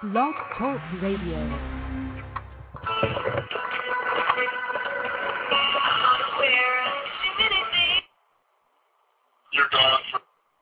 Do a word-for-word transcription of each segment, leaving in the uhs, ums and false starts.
Blog Talk Radio. You're gone for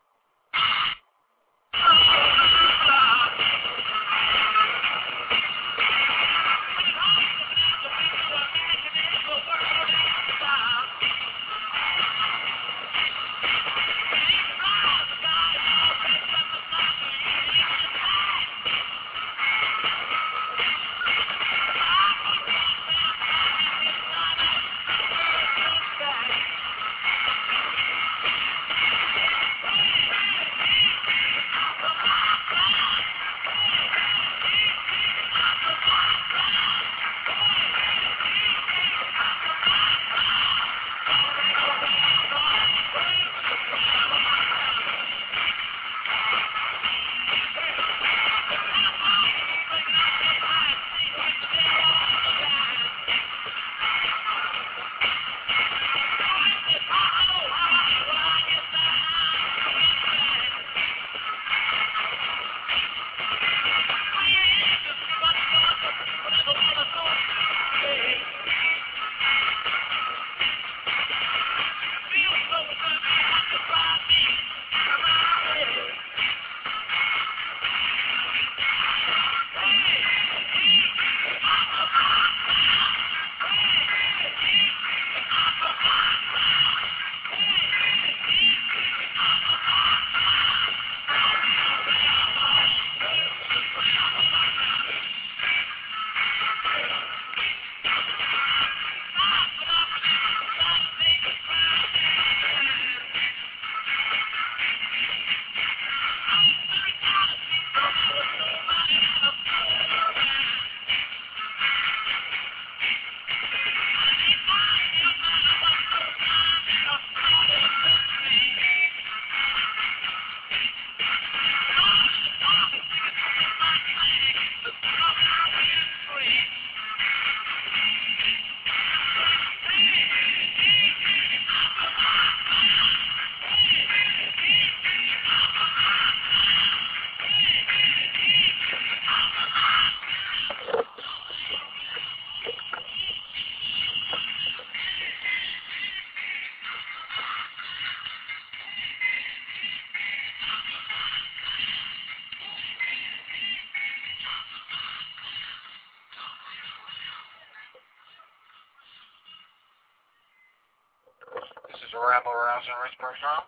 Ramble Arousing Richburg Tom.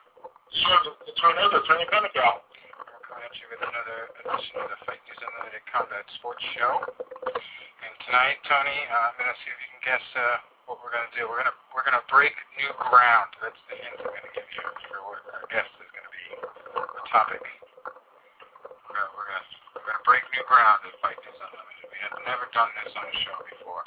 Sure, the tornado, Tony Pentecost. We're coming at you with another edition of the Fight News Unlimited Combat Sports Show. And tonight, Tony, uh, I'm going to see if you can guess uh, what we're going to do. We're going to we're going to break new ground. That's the hint I'm going to give you for what our guest is going to be. The topic. We're going we're going we're going to break new ground at Fight News Unlimited. We have never done this on the show before.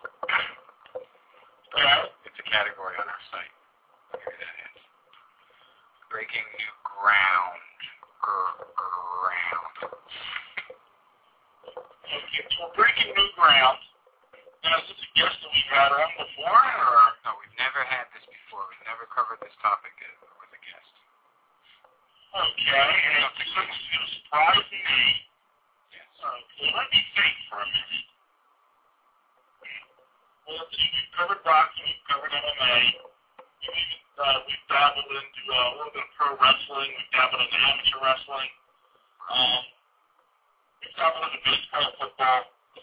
Yeah. It's a category on our site. Maybe that is. Breaking new ground. Gr- ground. Okay, so we're breaking new ground. Now, is this a guest that we've had on before, or? No, we've never had this before. We've never covered this topic with a guest. Okay, and it's going to surprise me. Yes. Okay, let me think for a minute. Well, let's see, we've covered boxing, we've covered M M A. We've, uh, we've dabbled into uh, a little bit of pro wrestling. We've dabbled into amateur wrestling. Um, we've dabbled into baseball, football.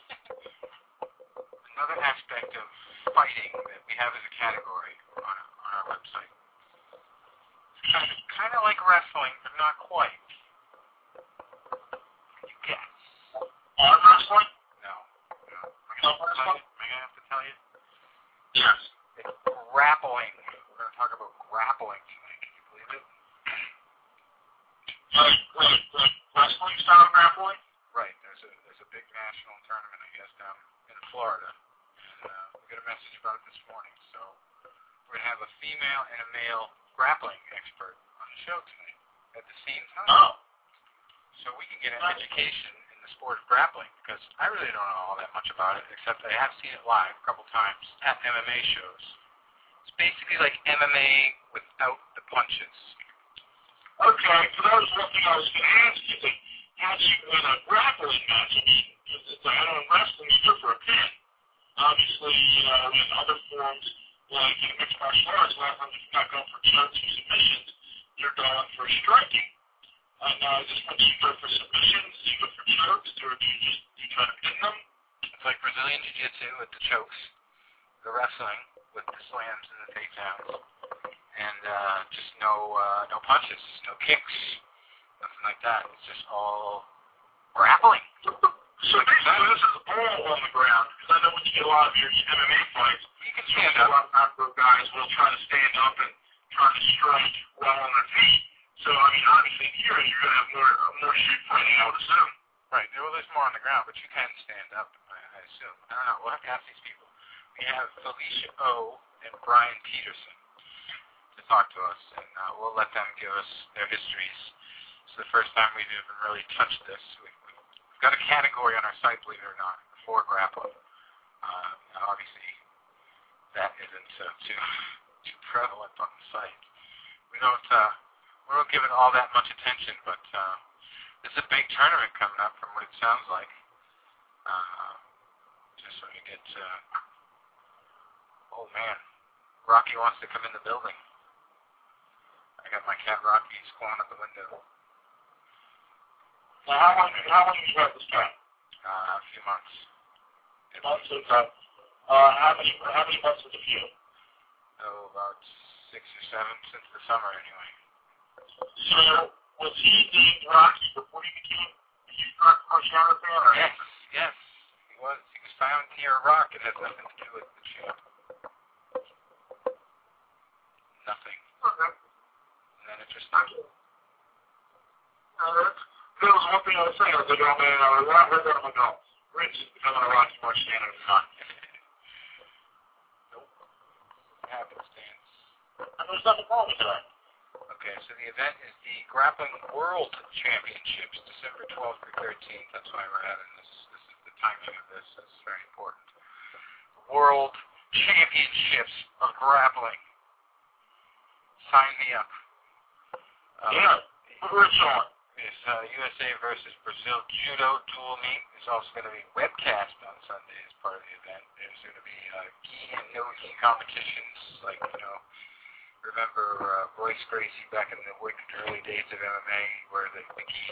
Another aspect of fighting that we have as a category on our, on our website. It's kind of, kind of like wrestling, but not quite. Can you guess? Arm wrestling? No. No. Am I Arm wrestling? going to have to tell you? Yes. It's grappling. We're going to talk about grappling tonight. Can you believe it? Like, like, like wrestling style grappling? Right. There's a there's a big national tournament, I guess, down in Florida. And uh, we got a message about it this morning. So we're going to have a female and a male grappling expert on the show tonight at the same time. Oh. So we can get an education in the sport of grappling, because I really don't know all that much about it, except I have seen it live a couple times at M M A shows. It's basically like M M A without the punches. Okay, so that was one thing I was going to ask you. Like, how do you win a grappling match? I mean, it's, it's like, I know in wrestling you go for a pin. Obviously, you know, in other forms, like in mixed martial arts, a lot of times if you're not going for chokes or submissions, you're going for striking. Uh, now, is this when you go for submissions, do you go for chokes, or do you just do you try to pin them? It's like Brazilian Jiu-Jitsu with the chokes, the wrestling with the slams and the takedowns, and uh, just no uh, no punches, no kicks, nothing like that. It's just all grappling. So basically, this is all on the ground, because I know when you get a lot of your M M A fights, you can stand a up. lot of macro guys will try to stand up and try to strike well on their feet. So, I mean, obviously here you're going to have more more shoot fighting, I would assume. Right. Well, there's more on the ground, but you can stand up, I, I assume. I don't know. We'll have to ask these people. We have Felicia O. and Brian Peterson to talk to us, and uh, we'll let them give us their histories. It's the first time we've even really touched this. We, we've got a category on our site, believe it or not, for grappling. Uh, and obviously, that isn't uh, too too prevalent on the site. We don't uh, we don't give it all that much attention, but uh, there's a big tournament coming up, from what it sounds like. Uh, just so you get. Uh, oh man, Rocky wants to come in the building. I got my cat Rocky squawking at the window. Now, how long how long have you got this time? Uh, a few months. A months of time. Uh, how many how many months was it for you? Oh, about six or seven since the summer, anyway. So, was he named Rocky before he became a huge rock martial fan? Or Yes, yes, he was. He was found near a rock. It has nothing to do with the champ. Nothing. Okay. And then it just started. Uh, that's, that was one thing I was saying. I was like, oh man, I was I heard that I'm like, oh, Rich is becoming a Rocky martial fan at the time. Nope. Happenstance. And there's nothing wrong with that. Okay, so the event is the Grappling World Championships, December twelfth through thirteenth. That's why we're having this. This is the timing of this. It's very important. World Championships of Grappling. Sign me up. Uh, Yeah. Put Rich on. This uh, U S A versus Brazil Judo dual meet is also going to be webcast on Sunday as part of the event. There's going to be uh, gi and no-gi competitions, like, you know, remember uh, Royce Gracie back in the wicked early days of M M A, where the, the gi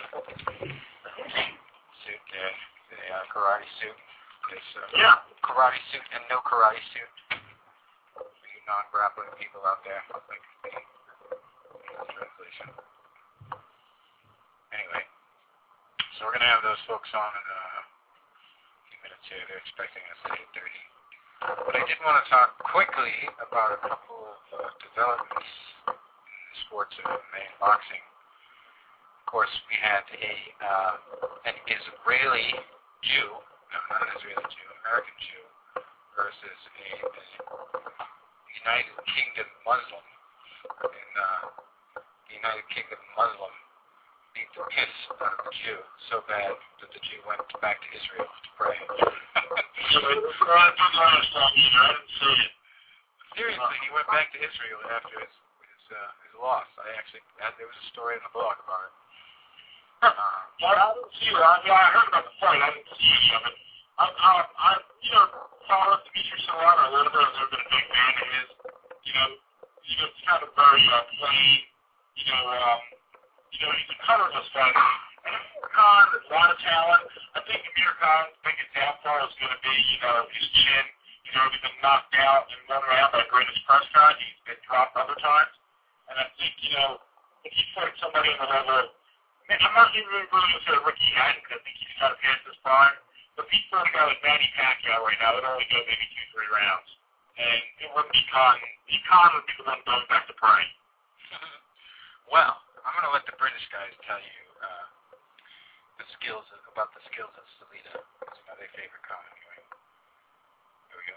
suit, uh, the uh, karate suit, is uh, Yeah. karate suit and no karate suit. For you non-grappling people out there, like the translation. Anyway, so we're going to have those folks on in uh, a few minutes here. They're expecting us at eight thirty. But I did want to talk quickly about a couple of uh, developments in the sports of M M A and boxing. Of course, we had a uh, an Israeli Jew, no, not an Israeli Jew, American Jew, versus a, a United Kingdom Muslim. And uh, the United Kingdom Muslim beat the piss out of the Jew so bad that the Jew went back to Israel to pray. So, I didn't understand either. I didn't see it. Seriously, he went back to Israel after his his, uh, his loss. I actually, there was a story in the blog about it. Uh, Well, I didn't see it. I, mean, I heard about the fight. I didn't see any of it. I, I, I you know, followed Demetrius Serrano a little bit. I've never been a big fan of his. You know, you know, it's kind of very uh, plain. You know, um, you know, he's a colorless fighter. And Amir Khan has a lot of talent. I think Amir Khan's biggest downfall is going to be, you know, his chin. He's already been knocked out in one round by Greatest Prescott. He's been dropped other times. And I think, you know, if you fight somebody on the level, man, I'm not even really going to say Ricky Hatton because I think he's kind of past his prime. But if he fought a guy like Manny Pacquiao right now, it'd only go maybe two, three rounds. And it wouldn't be Khan. Khan would be the one going back to prey. well, I'm going to let the British guys tell you uh, the skills of, about the skills of Salida, because you know they favor Khan anyway. Here we go.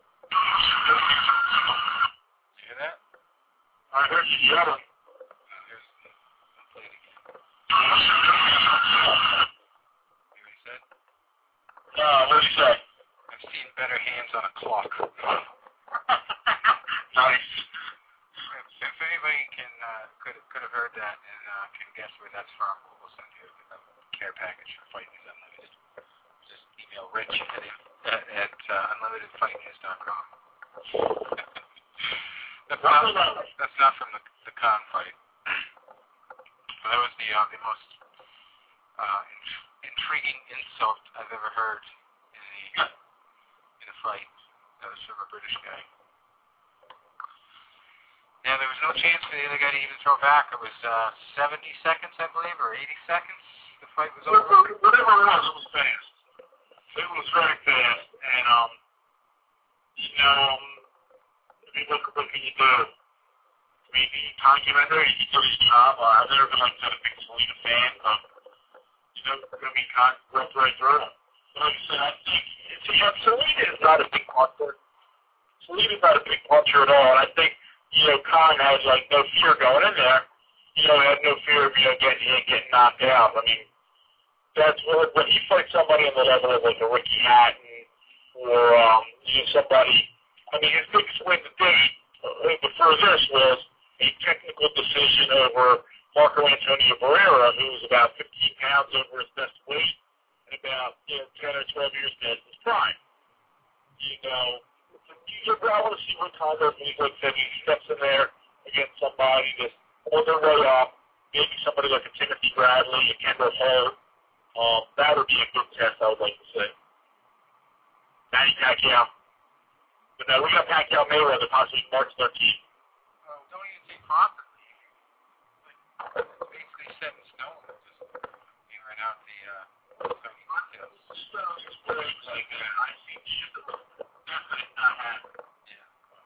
You hear that? I heard you yelling. Uh, here's the, I'll play it again. You hear what he said? Uh, what did he say? I've seen better hands on a clock. Nice. If, if anybody can uh, could could have heard that and uh, can guess where that's from, we'll send you a care package for Fight News Unlimited. Just email Rich at, at, at uh, unlimited fight news dot com. that's, not, that's not from the, the con fight. That was the, uh, the most uh, int- intriguing insult I've ever heard in, the, in a fight. That was from a British guy. Yeah, there was no chance for the other guy to even throw back. It was uh, seventy seconds, I believe, or eighty seconds. The fight was over. Whatever it was, it was fast. It was very fast, and um, you know, I mean, what, what can you do? I mean, the documentary, he did his job. Uh, I've never been like that a big Selena fan, but you know, I mean, Khan ripped right through him. But like I said, I think see, Selena is not a big puncher. Selena's not a big puncher at all, and I think. You know, Khan had like no fear going in there. You know, he had no fear of you know getting getting knocked out. I mean, that's what when he fights somebody on the level of like a Ricky Hatton or um, you know somebody. I mean, his biggest win to date uh, before this was a technical decision over Marco Antonio Barrera, who was about fifteen pounds over his best weight and about you know ten or twelve years past his prime. You know. You I want to see what Khan does when he's like said, he steps in there against somebody that's on their way up, maybe somebody like a Timothy Bradley, a Kendall Holt. Um, that would be a good test, I would like to see. Manny Pacquiao. But now we got Pacquiao Mayweather possibly March thirteenth. Well, don't even take Crawford. Like, basically set in stone. Just figuring out the uh, tiny details. So, just put it like that. I think shit definitely not happen. Yeah.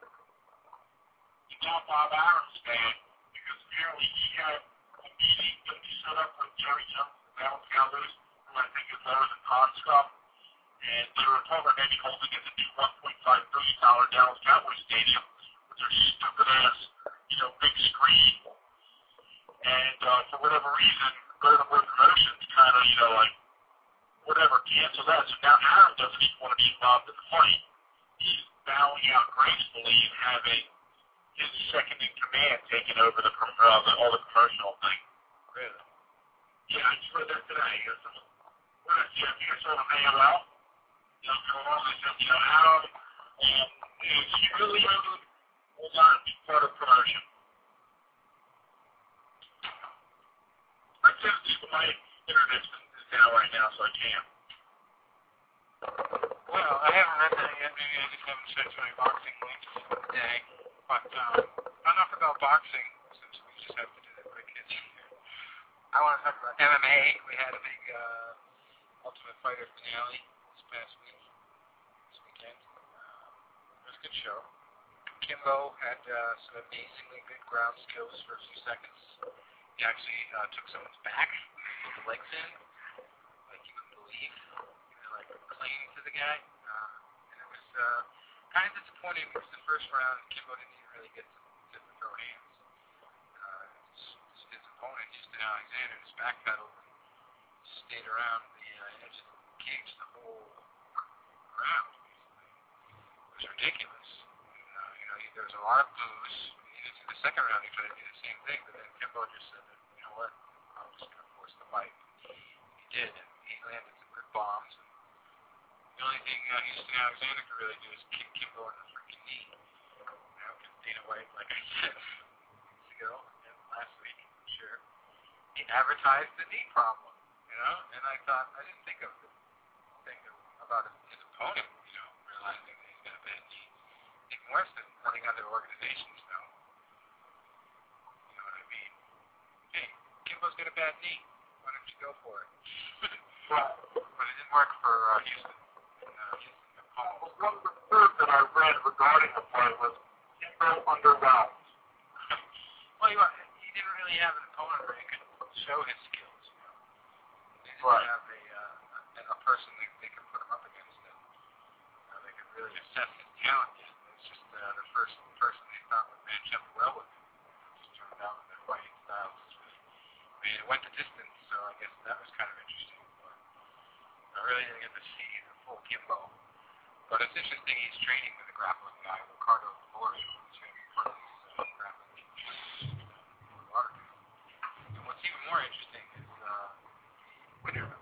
You got Bob Arum's fan because apparently he had a meeting that he set up with Jerry Jones and Dallas Cowboys, who I think is lower than Todd Scott. And they were talking about maybe holding it at the new one point five billion dollars Dallas Cowboys Stadium with their stupid ass, you know, big screen. And uh, for whatever reason, Golden Boy Promotions kind of, you know, like, whatever, cancel that. So now Arum doesn't even want to be involved in the fight. He's bowing out gracefully and having his second in command taking over the, uh, the all the commercial thing. Really? Yeah, I just read that today. What is it? You saw the A O L? You know, going on, they said, you know, Arum um, is humiliated, will not be part of promotion. I can't see my internet is down right now, so I can't. Well, I haven't read that yet. Maybe I just haven't checked my boxing links today. But um, enough about boxing, since we just have to do that quick hit here. I want to talk about M M A. We had a big uh, Ultimate Fighter finale this past week, this weekend. Uh, it was a good show. Kimbo had uh, some amazingly good ground skills for a few seconds. He actually uh, took someone's back, put the legs in, like you wouldn't believe. Like clinging to the guy, uh, and it was uh, kind of disappointing because the first round Kimbo didn't even really get to, to throw hands. Uh, his, his opponent, Houston Alexander, just backpedaled and stayed around the uh, edge of the cage the whole round. It was ridiculous. And, uh, you know, he, there was a lot of boos. In the second round, he tried to do the same thing, but then Kimbo just said, that, you know what, I'm just going to force the fight. He did, and he landed some good bombs. The only thing uh, Houston Alexander could really do is kick Kimbo in the freaking knee. You know, because Dana White, like I said weeks ago, and last week, I'm sure, he advertised the knee problem, you know? And I thought, I didn't think of the thing about his opponent, you know, realizing that he's got a bad knee. Even worse than letting other organizations know. You know what I mean? Hey, Kimbo's got a bad knee. Why don't you go for it? But it didn't work for uh, Houston. Well, one of the third that I read regarding the fight was Kimbo underwhelmed. Well, he, he didn't really have an opponent where he could show his skills. You know? He didn't right. have a, uh, a, a person that they could put him up against that uh, they could really assess his talent yet. It's just uh, the first person they thought would match up well with him. It just turned out that their fighting styles just really, I mean, it went the distance, so I guess that was kind of interesting. But I really didn't get to see the full Kimbo. But it's interesting, he's training with a grappling guy, Ricardo Florio, who's going to be part of these uh, grappling games. And what's even more interesting is uh, the winner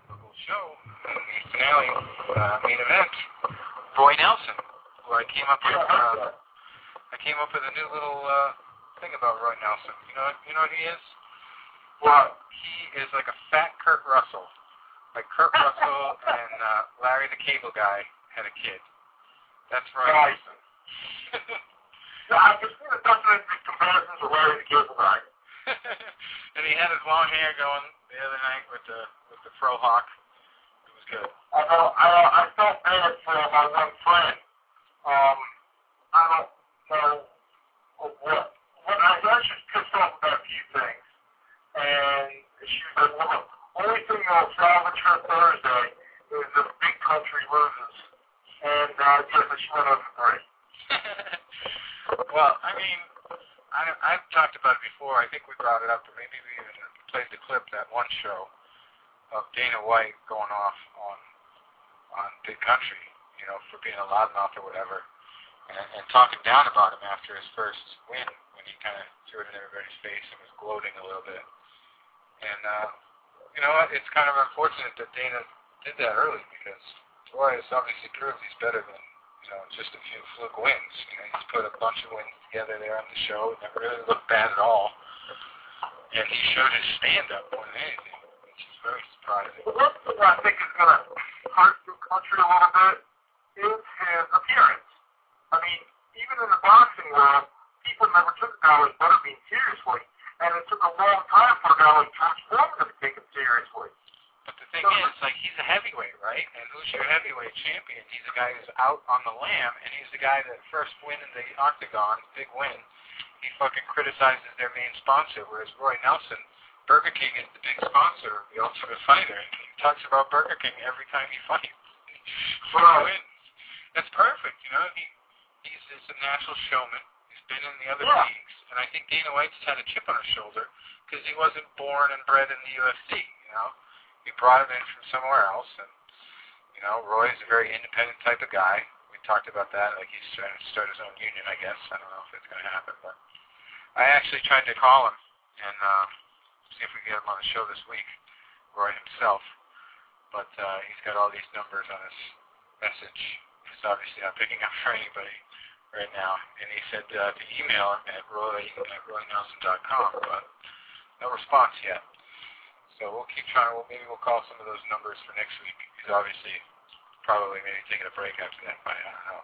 show, the finale, uh, main event, Roy Nelson, who I came up with. Uh, I came up with a new little uh, thing about Roy Nelson. You know, you know what he is? What? He is like a fat Kurt Russell. Like Kurt Russell and uh, Larry the Cable Guy had a kid. That's Roy Right. Nelson. Yeah, I can see the definite comparisons to Larry the Cable Guy. And he had his long hair going the other night with the with the fro hawk. It was good. I know. I I felt bad for my one friend. Um, I don't know what. What I was actually pissed off about a few things, and she was like, "Well, the only thing that'll salvage her Thursday is if Big Country loses." And uh, yes, she went over three. Well, I mean, I, I've talked about it before. I think we brought it up, or maybe we even played the clip that one show of Dana White going off on on Big Country, you know, for being a loudmouth or whatever, and, and talking down about him after his first win when he kind of threw it in everybody's face and was gloating a little bit. And uh, you know what? It's kind of unfortunate that Dana did that early because Roy has obviously proved he's better than, you know, just a few fluke wins. You know, he's put a bunch of wins together there on the show. It never really looked bad at all. And he showed his stand-up more than anything, which is very surprising. The one thing I think is going to hurt Big Country a little bit is his appearance. I mean, even in the boxing world, people never took a guy like Butterbean seriously, and it took a long time for a guy like George Foreman to take him seriously. But the thing is, like, he's a heavyweight, right? And who's your heavyweight champion? He's a guy who's out on the lam, and he's the guy that first win in the octagon, big win, he fucking criticizes their main sponsor, whereas Roy Nelson, Burger King is the big sponsor of the Ultimate Fighter, and he talks about Burger King every time he fights. For Right. wins. That's perfect, you know? He He's just a natural showman. He's been in the other Yeah. leagues, and I think Dana White's had a chip on his shoulder because he wasn't born and bred in the U F C, you know? We brought him in from somewhere else, and, you know, Roy's a very independent type of guy. We talked about that, like he's trying to start his own union, I guess. I don't know if it's going to happen, but I actually tried to call him and uh, see if we can get him on the show this week, Roy himself, but uh, he's got all these numbers on his message. He's obviously not picking up for anybody right now, and he said uh, to email him at roy at roy nelson dot com, but no response yet. So we'll keep trying. We'll, maybe we'll call some of those numbers for next week. He's obviously probably maybe taking a break after that fight. I don't know.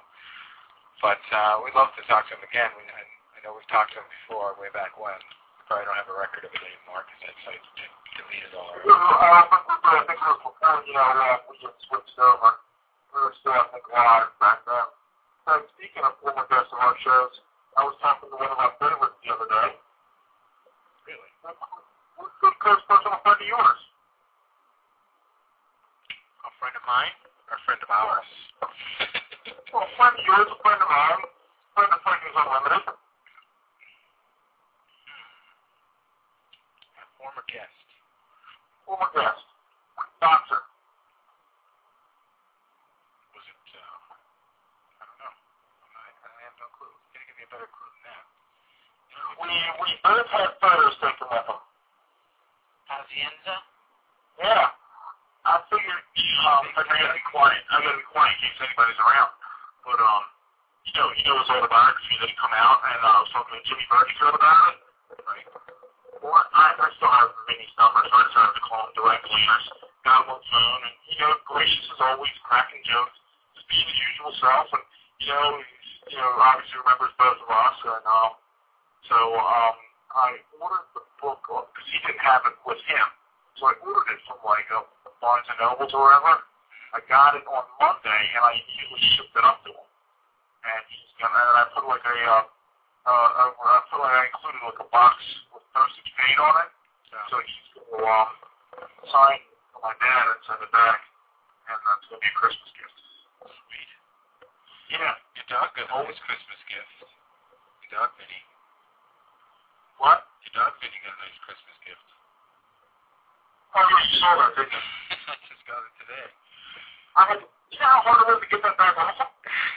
But uh, we'd love to talk to him again. We, I, I know we've talked to him before, way back when. We probably don't have a record of it anymore because that site's been deleted already. Uh, but I think it was before, you know, uh, we just switched over. We were still, I think, live back then. So speaking of former guests on our shows, I was talking to one of my favorites the other day. Really? Good close personal friend of yours. A friend of mine or a friend of ours? Well, a friend of yours, a friend of mine, a friend of Fighters Unlimited. A former guest. Former guest. Boxer. Was it, uh, I don't know. I'm not, I have no clue. You gotta give me a better clue than that. We, we both had photos taken with him. Hacienda? Yeah. I figured, um, I gotta be quiet. I gotta be quiet in case anybody's around. But, um, you know, you know his autobiography that he come out, and uh, I was talking to Jimmy Burkett about it. Right. Well, I, I still have Vinny's number, so I decided to call him directly. And I just got him on the phone, and, you know, gracious as always, cracking jokes, just being his usual self. And, you know, he's, you know, obviously remembers both of us, and, um, so, um, I ordered the book, because he didn't have it with him. So I ordered it from, like, uh, Barnes and Nobles or wherever. I got it on Monday, and I immediately shipped it up to him. And he's gonna, and I put, like, a, uh, uh, I put, like, I included, like, a box with postage paid on it. Yeah. So he's gonna, um, sign for my dad and send it back. And that's gonna be a Christmas gift. Sweet. Yeah. Your dog got a nice Christmas gift. Your dog, Vinny. What? Your dog, Vinny, got a nice Christmas gift. Oh, yeah, you saw that, didn't you? I just got it today. I had, you know how hard it was to get that back off him?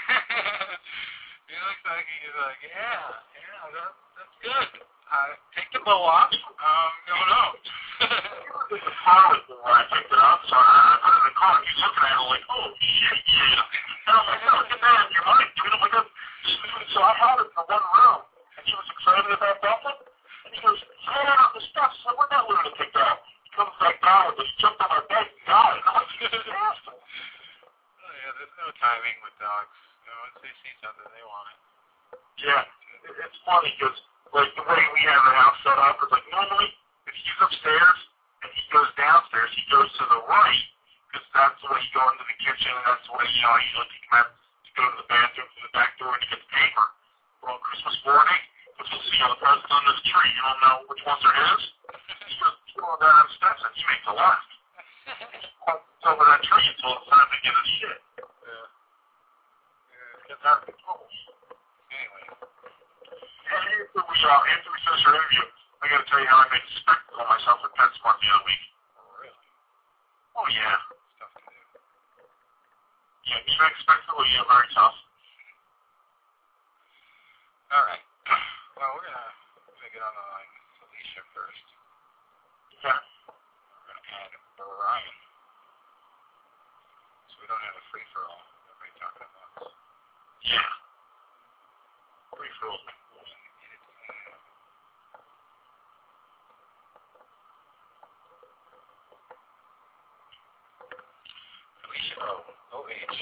He looks like he's like, yeah, yeah, that, that's good. Uh, take the bow off. Um, no, no. It was in the pilot when I picked it up, so I, I put it she's looking at it like, oh, shit, yeah. And I'm like, no, get that out of your mind, dude. I'm like, so I had it for one round, and she was excited about that one. And he goes, throw it out the steps. So where'd that lunatic go? He comes back down with us, jumped on our bed and got it. And I'm like, this is awesome. Oh, yeah, there's no timing with dogs. You know, once they see something, they want it. Yeah, it, it's funny because, like, the way we have the house set up is, like, normally, if he's upstairs and he goes downstairs, he goes to the right, because that's the way you go into the kitchen, and that's the way, you know, I usually take him out to go to the bathroom through the back door and to get the paper. But on Christmas morning, because you'll see, you know, the presents under the tree, you don't know which ones are his. He goes, he's going down the steps, and he makes a left. It's over that tree until it's time to get his shit. Yeah. Yeah. It's out of control. Anyway. And after we, uh, after we finished our interview, I gotta tell you how I made a spectacle of myself at PetSmart the other week. Oh, really? Oh, yeah. It's tough to do. Yeah, you make a spectacle, yeah, very tough. All right. Well, we're gonna, we're gonna get on the line with Felicia first. Yeah. We're gonna add Brian. So we don't have a free-for-all. Everybody talking about this. Yeah. Free for all. Felicia O. O H.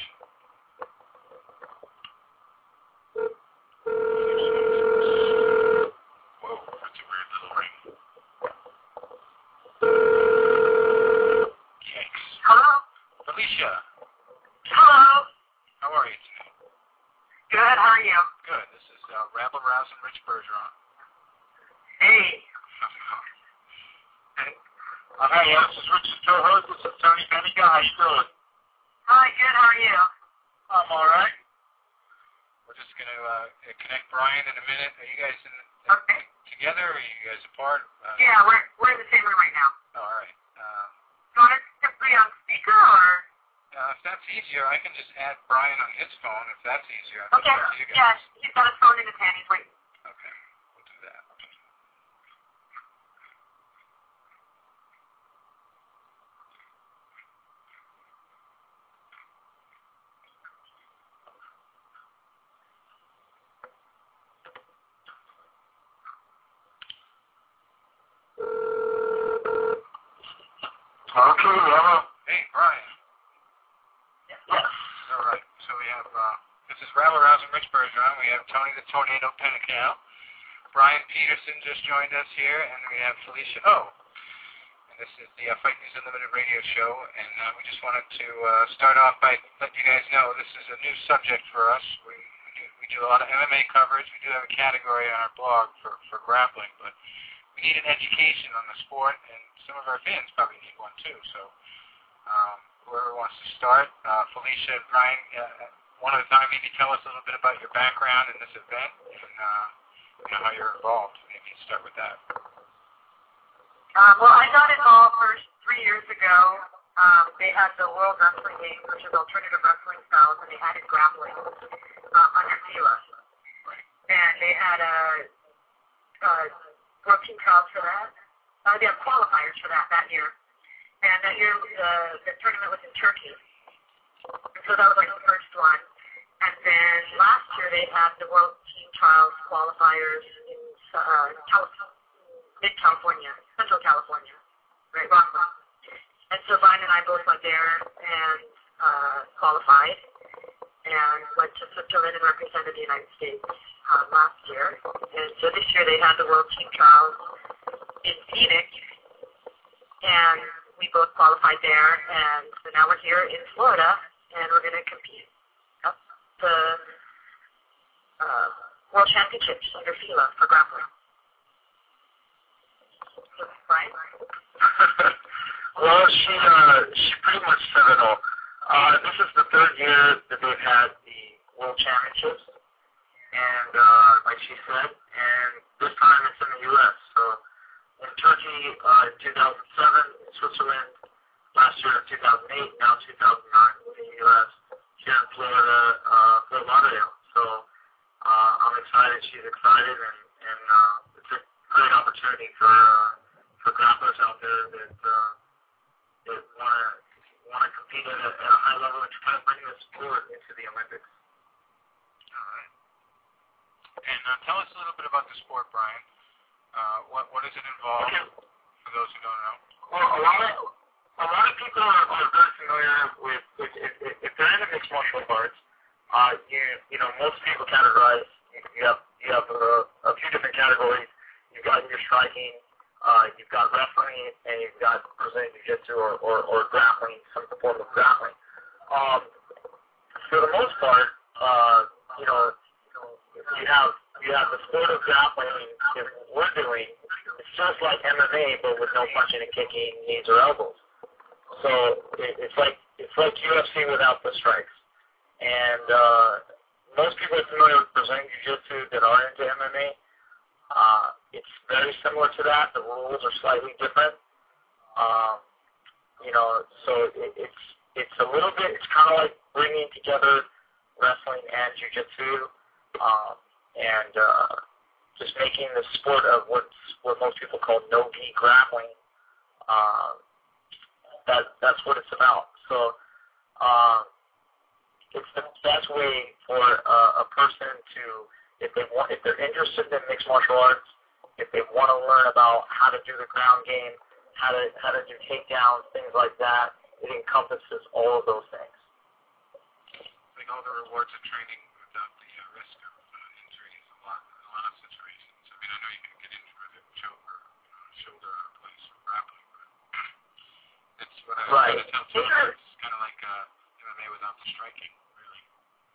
Whoa, that's a weird little ring. Yikes. Hello? Felicia, Hello? how are you today? Good, how are you? Good. This is uh, Rabble Rouse and Rich Bergeron. Hey. Uh, hey, yeah, this is Rich's co-host. This is Tony Bennigan. How you doing? Hi, good, how are you? I'm alright. We're just going to uh, connect Brian in a minute. Are you guys in, Okay. together, or are you guys apart? Uh, Yeah, we're we're in the same room right now. Oh, all right. Um, You want us to be on speaker or? uh, if that's easier, I can just add Brian on his phone, if that's easier. Okay, That's up to you guys. yeah, he's got his phone in his hand, he's waiting. Okay, we'll do that. Okay, well, Hey, Brian. yes. All right. So we have, uh, this is Rabble Rouse and Rich Bergeron. We have Tony the Tornado Pennicow. Brian Peterson just joined us here, and we have Felicia O. And this is the uh, Fight News Unlimited radio show, and uh, we just wanted to uh, start off by letting you guys know this is a new subject for us. We, we, do, we do a lot of M M A coverage. We do have a category on our blog for, for grappling, but we need an education on the sport, and some of our fans probably need one too. So um, whoever wants to start, uh, Felicia, Brian, uh, one at a time, maybe tell us a little bit about your background in this event and uh, you know, how you're involved. Maybe start with that. Um, well, I got involved first three years ago. Um, they had the World Wrestling Games, which is alternative wrestling styles, and they added grappling um, under Fila. And they had a, a world team trials for that. Uh, they had qualifiers for that that year. And that year, the, the tournament was in Turkey. And so that was like the first one. And then last year, they had the world team trials qualifiers in uh, California. Mid-California, Central California, right, Rockland. And so Brian and I both went there and uh, qualified and went to Switzerland and represented the United States um, last year. And so this year they had the World Team Trials in Phoenix, and we both qualified there. And so now we're here in Florida, and we're going to compete at the uh, World Championships under Fila for grappling. Well, she uh, she pretty much said it all. Uh, this is the third year that they've had the World Championships, and uh, like she said, and this time it's in the U S So in Turkey uh, in two thousand seven, Switzerland last year in two thousand eight, now two thousand nine in the U S Here in Florida, uh, Fort Lauderdale. So uh, I'm excited. She's excited, and and uh, it's a great opportunity for. Uh, for grapplers out there that uh, that want to want to compete at a, at high level and try to bring the sport into the Olympics. All right. And uh, tell us a little bit about the sport, Brian. Uh, what what does it involve? Okay. For those who don't know. Well, a lot of a lot of people are, are very familiar with, with if, if, if they're into mixed martial arts. Uh, you you know most people categorize. You have you have a, a few different categories. You've got your striking, uh, you've got wrestling, and you've got Brazilian Jiu-Jitsu or, or, or grappling, some form of grappling. Um, for the most part, uh, you know, you have you have the sport of grappling that we're doing. It's just like M M A, but with no punching and kicking, knees or elbows. So it, it's like it's like U F C without the strikes. And uh, most people are familiar with Brazilian Jiu-Jitsu that are into M M A. Uh, it's very similar to that. The rules are slightly different. Um, you know, so it, it's it's a little bit. It's kind of like bringing together wrestling and jiu-jitsu, um, and uh, just making the sport of what's what most people call no-gi grappling. Uh, that that's what it's about. So uh, it's the best way for uh, a person to, if they want, if they're interested in mixed martial arts, if they want to learn about how to do the ground game, how to how to do takedowns, things like that. It encompasses all of those things. Like all the rewards of training without the uh, risk of uh, injuries a lot in a lot of situations. I mean, I know you can get injured with a choker, you know, shoulder place for grappling, but it's what I right. try to tell people. It's kind of like uh, M M A without the striking, really.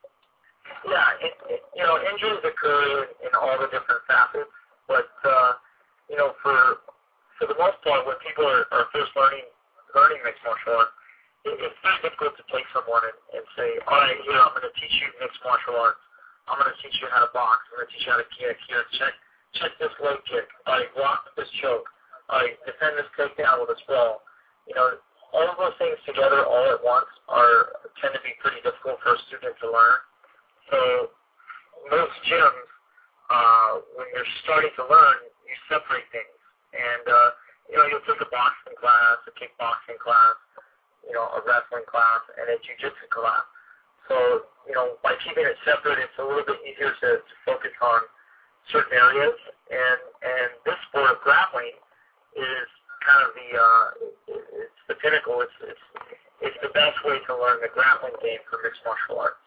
Yeah, it, it, you know, injuries occur in, in all the different facets, but uh, you know, for for the most part, when people are, are first learning learning mixed martial arts, it, it's very difficult to take someone and, and say, all right, here, I'm going to teach you mixed martial arts. I'm going to teach you how to box. I'm going to teach you how to kick. Here, check check this leg kick. All right, block this choke. All right, defend this takedown with a sprawl. You know, all of those things together all at once are tend to be pretty difficult for a student to learn. So most gyms, uh, when you're starting to learn, you separate things. And, uh, you know, you'll take a boxing class, a kickboxing class, you know, a wrestling class, and a jiu-jitsu class. So, you know, by keeping it separate, it's a little bit easier to, to focus on certain areas. And, and this sport of grappling is kind of the, uh, it's the pinnacle. It's, it's, it's the best way to learn the grappling game for mixed martial arts.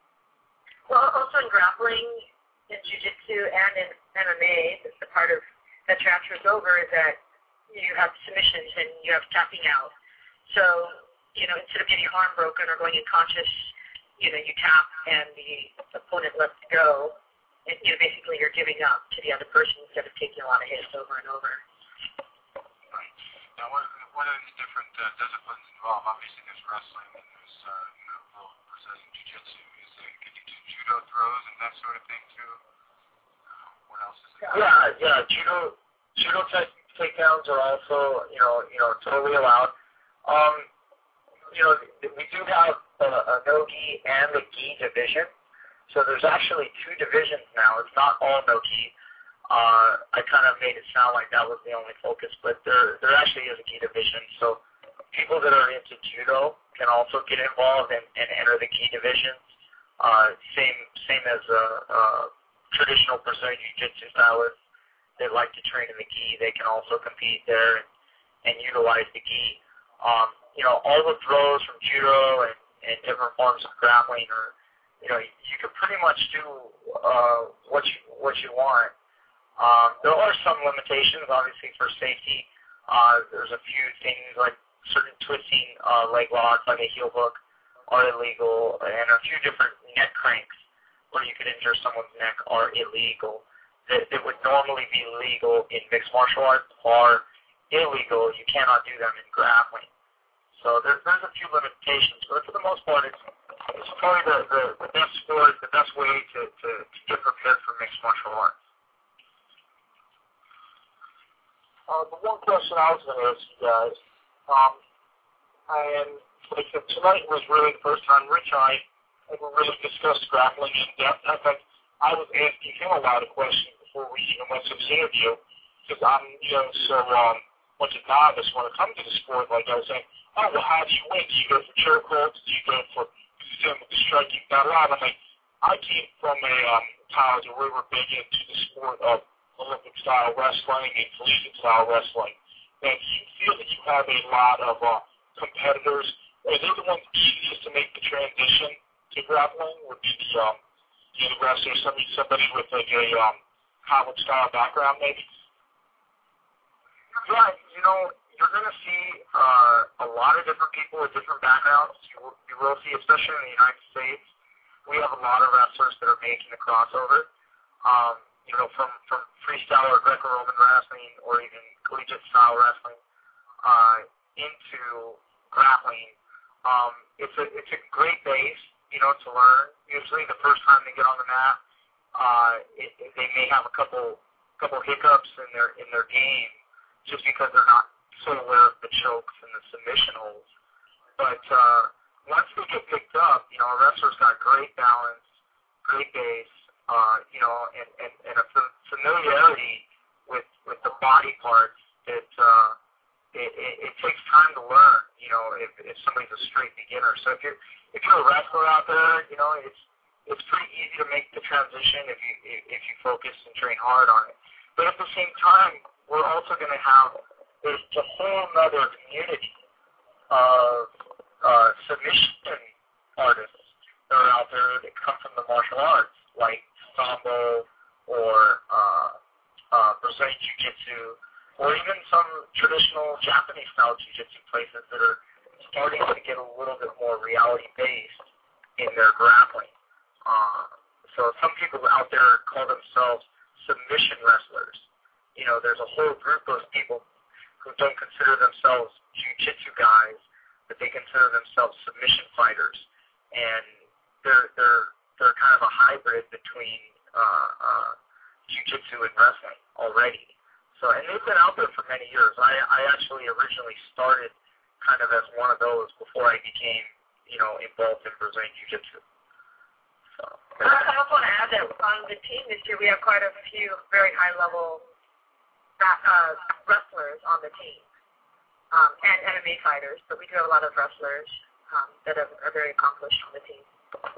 Well, also in grappling, in jiu-jitsu, and in M M A, the part of that transfers over is that you have submissions and you have tapping out. So, you know, instead of getting your arm broken or going unconscious, you know, you tap and the opponent lets go. And, you know, basically you're giving up to the other person instead of taking a lot of hits over and over. Right. Now, what, what are these different uh, disciplines involved? Obviously, there's wrestling and there's, uh, you know, little Brazilian Jiu-Jitsu. Is there, can you do judo throws and that sort of thing, too? Uh, what else is it? Yeah, yeah, judo, judo take, takedowns are also, you know, you know, totally allowed. Um, you know, we do have a, a no-gi and a gi division. So there's actually two divisions now. It's not all no-gi. Uh, I kind of made it sound like that was the only focus, but there there actually is a gi division. So people that are into judo can also get involved and, and enter the gi divisions. Uh, same same as a, a traditional Brazilian Jiu-Jitsu stylists that like to train in the gi. They can also compete there and, and utilize the gi. Um, you know, all the throws from judo and, and different forms of grappling are, you know, you can pretty much do uh, what you what you want. Um, there are some limitations, obviously, for safety. Uh, there's a few things like certain twisting uh, leg locks, like a heel hook, are illegal, and a few different neck cranks where you could injure someone's neck are illegal. That, that would normally be legal in mixed martial arts are illegal. You cannot do them in grappling. So there, there's a few limitations, but for the most part, it's it's probably the, the, the best sport, the best way to, to, to get prepared for mixed martial arts. Uh, the one question I was going to ask you guys, um, and like tonight was really the first time Rich and I ever really discussed grappling in depth. In fact, I was asking him a lot of questions before we even went to this interview, because I'm, you know, so um, bunch of novice want to come to the sport. Like I was saying, oh, well, how do you win? Do you go for chokeholds? Do you go for the striking that lot? I'm like, I came from a um, college where we were big into the sport of Olympic-style wrestling and collegiate-style wrestling. And do you feel that you have a lot of uh, competitors? Are they the ones easiest to make the transition to grappling? Would be the, um, you know, the wrestler, somebody, somebody with like a um, college-style background, maybe? Yeah, you know, you're going to see uh, a lot of different people with different backgrounds. You will, you will see, especially in the United States, we have a lot of wrestlers that are making the crossover, um, you know, from, from freestyle or Greco-Roman wrestling or even collegiate-style wrestling uh, into grappling. Um, it's a it's a great base, you know, to learn. Usually, the first time they get on the mat, uh, it, it, they may have a couple couple hiccups in their in their game, just because they're not so aware of the chokes and the submission holds. But uh, once they get picked up, you know, a wrestler's got great balance, great base, uh, you know, and, and, and a familiarity with with the body parts that uh, it, it, it takes time to learn. You know, if, if somebody's a straight beginner. So if you're if you're a wrestler out there, you know, it's it's pretty easy to make the transition if you if you focus and train hard on it. But at the same time, we're also going to have there's a whole other community of uh, submission artists that are out there that come from the martial arts, like Sambo or uh, uh, Brazilian Jiu-Jitsu, or even some traditional Japanese-style Jiu-Jitsu places that are starting to get a little bit more reality-based in their grappling. Uh, so some people out there call themselves submission wrestlers. You know, there's a whole group of people who don't consider themselves jiu-jitsu guys, but they consider themselves submission fighters, and they're they're they're kind of a hybrid between uh, uh, jiu-jitsu and wrestling already. So, and they've been out there for many years. I I actually originally started kind of as one of those before I became, you know, involved in Brazilian jiu-jitsu. So. I also want to add that on the team this year, we have quite a few very high-level uh, wrestlers on the team, um, and M M A fighters, but we do have a lot of wrestlers um, that are, are very accomplished on the team.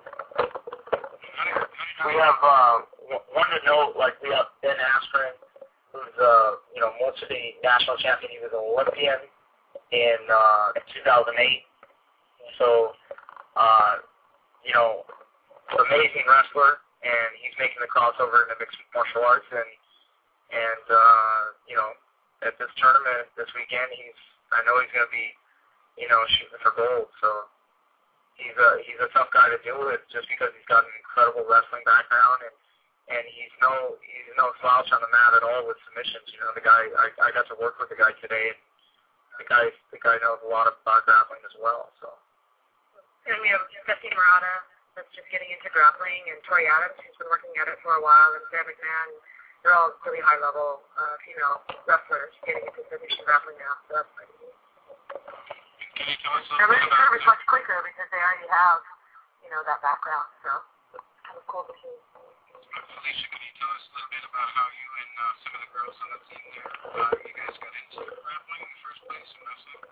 We have uh, one to note, like we have Ben Askren, who's uh, you know, multi national champion. He was an Olympian in uh, two thousand eight. So, uh, you know, amazing wrestler, and he's making the crossover into mixed martial arts, and and uh, you know, at this tournament this weekend, he's I know he's going to be, you know, shooting for gold. So he's a he's a tough guy to deal with, just because he's got an incredible wrestling background, and and he's no he's no slouch on the mat at all with submissions. You know, the guy I I got to work with the guy today, and the guy the guy knows a lot about grappling as well. So. And we have Betsy Murata that's just getting into grappling, and Tori Adams, who's been working at it for a while, and Sam McMahon. They're all really high-level uh, female wrestlers getting into submission grappling now, so that's pretty neat. Can you tell us a And little bit learning about curve is much quicker because they already have, you know, that background, so it's kind of cool to see. Felicia, can you tell us a little bit about how you and uh, some of the girls on the team there, uh, you guys got into grappling in the first place and wrestling?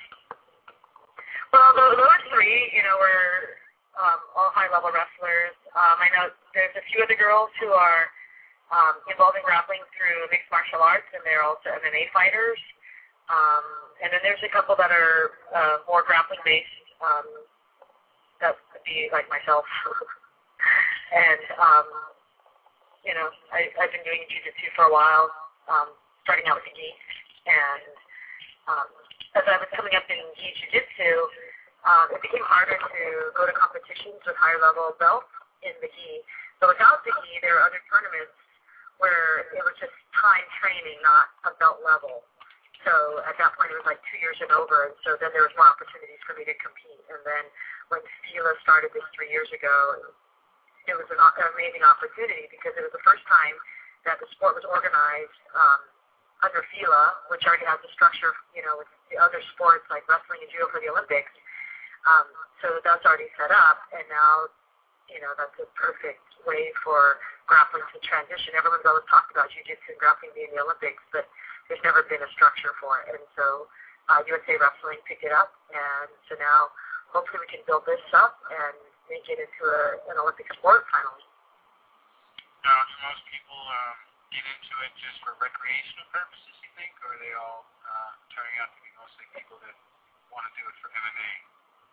Well, those, those three, you know, were um, all high-level wrestlers. Um, I know there's a few of the girls who are Um, involved in grappling through mixed martial arts, and they're also M M A fighters. Um, and then there's a couple that are uh, more grappling-based. Um, that would be like myself. and, um, you know, I, I've been doing jiu-jitsu for a while, um, starting out with the gi. And um, as I was coming up in gi jiu-jitsu, um, it became harder to go to competitions with higher-level belts in the gi. So without the gi, there are other tournaments where it was just time training, not a belt level. So at that point, it was like two years and over, and so then there was more opportunities for me to compete. And then when FILA started this three years ago, it was an, an amazing opportunity because it was the first time that the sport was organized um, under FILA, which already has the structure, you know, with the other sports like wrestling and judo for the Olympics. Um, so that's already set up, and now, you know, that's a perfect way for grappling to transition. Everyone's always talked about jiu-jitsu and grappling being the Olympics, but there's never been a structure for it. And so uh, U S A Wrestling picked it up, and so now hopefully we can build this up and make it into a, an Olympic sport finally. Now, do most people um, get into it just for recreational purposes, you think, or are they all uh, turning out to be mostly people that want to do it for M M A?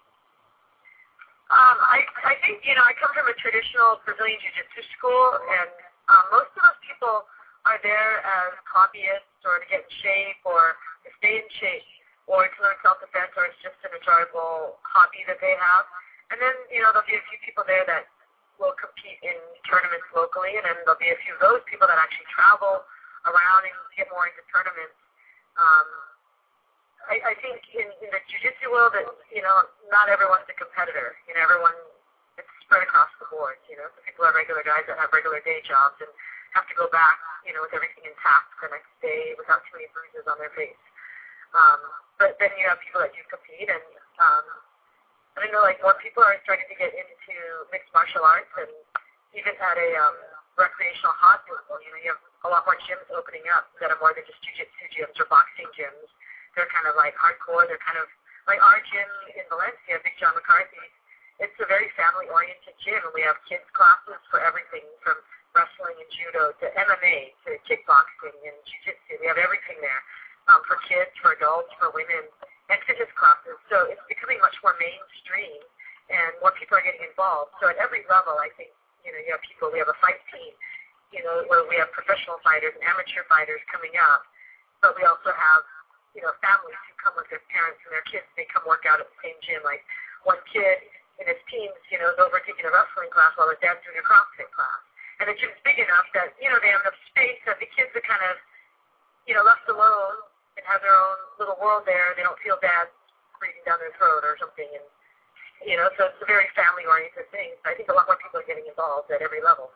Um, I, I think, you know, I come from a traditional Brazilian Jiu-Jitsu school, and um, most of those people are there as hobbyists or to get in shape or to stay in shape or to learn self-defense, or it's just an enjoyable hobby that they have. And then, you know, there'll be a few people there that will compete in tournaments locally, and then there'll be a few of those people that actually travel around and get more into tournaments. Um, I, I think in, in the jiu-jitsu world, that, you know, not everyone's a competitor. You know, everyone, it's spread across the board. You know, some people are regular guys that have regular day jobs and have to go back, you know, with everything intact the next day without too many bruises on their face. Um, but then you have people that do compete, and um, I know, like, more people are starting to get into mixed martial arts, and even at a um, recreational hospital, you know, you have a lot more gyms opening up that are more than just jiu-jitsu gyms or boxing gyms. They're kind of like hardcore. They're kind of like our gym in Valencia, Big John McCarthy. It's a very family-oriented gym, and we have kids classes for everything from wrestling and judo to M M A to kickboxing and jiu-jitsu. We have everything there um, for kids, for adults, for women, and fitness classes. So it's becoming much more mainstream, and more people are getting involved. So at every level, I think, you know, you have people. We have a fight team, you know, where we have professional fighters and amateur fighters coming up, but we also have, you know, families who come with their parents and their kids. They come work out at the same gym. Like one kid in his teens, you know, is over taking a wrestling class while his dad's doing a CrossFit class. And the gym's big enough that, you know, they have enough space that the kids are kind of, you know, left alone and have their own little world there. They don't feel bad breathing down their throat or something. And, you know, so it's a very family-oriented thing. So I think a lot more people are getting involved at every level.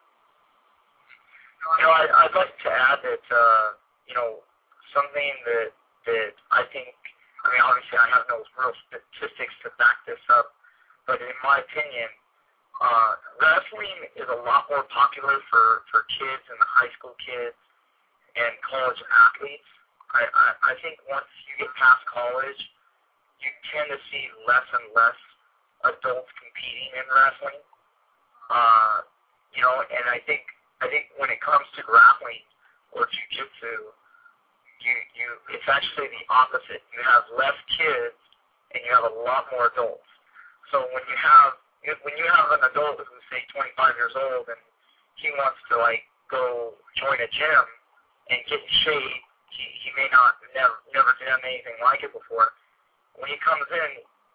You know, I'd, I'd like to add that, uh, you know, something that that I think, I mean, obviously I have no real statistics to back this up, but in my opinion, uh, wrestling is a lot more popular for, for kids and high school kids and college athletes. I, I, I think once you get past college, you tend to see less and less adults competing in wrestling. Uh, you know, and I think, I think when it comes to grappling or jiu-jitsu, You, you, it's actually the opposite. You have less kids, and you have a lot more adults. So when you have, when you have an adult who's say twenty-five years old, and he wants to like go join a gym and get in shape, he, he may not never never done anything like it before. When he comes in,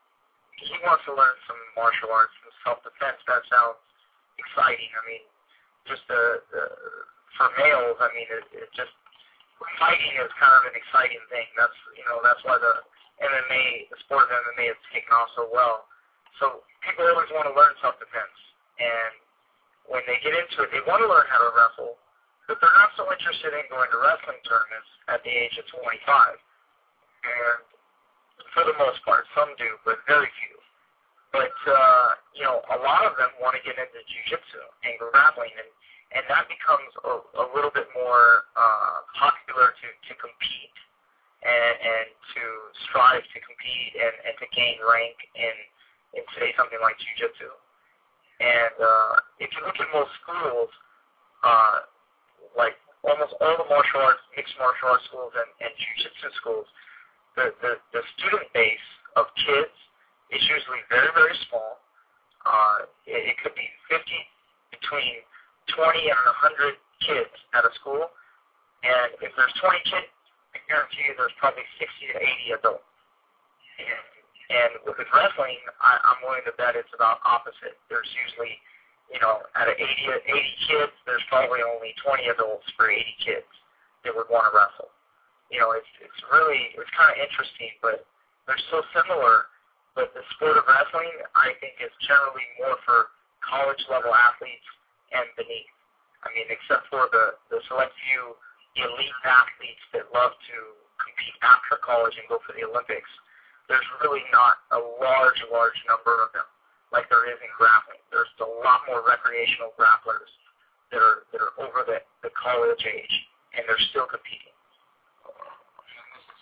he wants to learn some martial arts, some self-defense. That sounds exciting. I mean, just the, the for males, I mean, it, it just fighting is kind of an exciting thing. That's, you know, that's why the M M A, the sport of M M A has taken off so well. So people always want to learn self-defense. And when they get into it, they want to learn how to wrestle, but they're not so interested in going to wrestling tournaments at the age of twenty-five. And for the most part, some do, but very few. But, uh, you know, a lot of them want to get into jiu-jitsu and grappling, and And that becomes a, a little bit more uh, popular to, to compete and, and to strive to compete and, and to gain rank in, in, say, something like jiu-jitsu. And uh, if you look at most schools, uh, like almost all the martial arts, mixed martial arts schools and, and jiu-jitsu schools, the, the, the student base of kids is usually very, very small. Uh, it, it could be fifty between twenty and one hundred kids at a school, and if there's twenty kids, I guarantee you there's probably sixty to eighty adults. And, and with wrestling, I, I'm willing to bet it's about opposite. There's usually, you know, out of eighty, eighty kids, there's probably only twenty adults for eighty kids that would want to wrestle. You know, it's it's really, it's kind of interesting, but they're so similar. But the sport of wrestling, I think, is generally more for college-level athletes and beneath. I mean, except for the, the select few elite athletes that love to compete after college and go for the Olympics, there's really not a large, large number of them like there is in grappling. There's a lot more recreational grapplers that are that are over the, the college age, and they're still competing.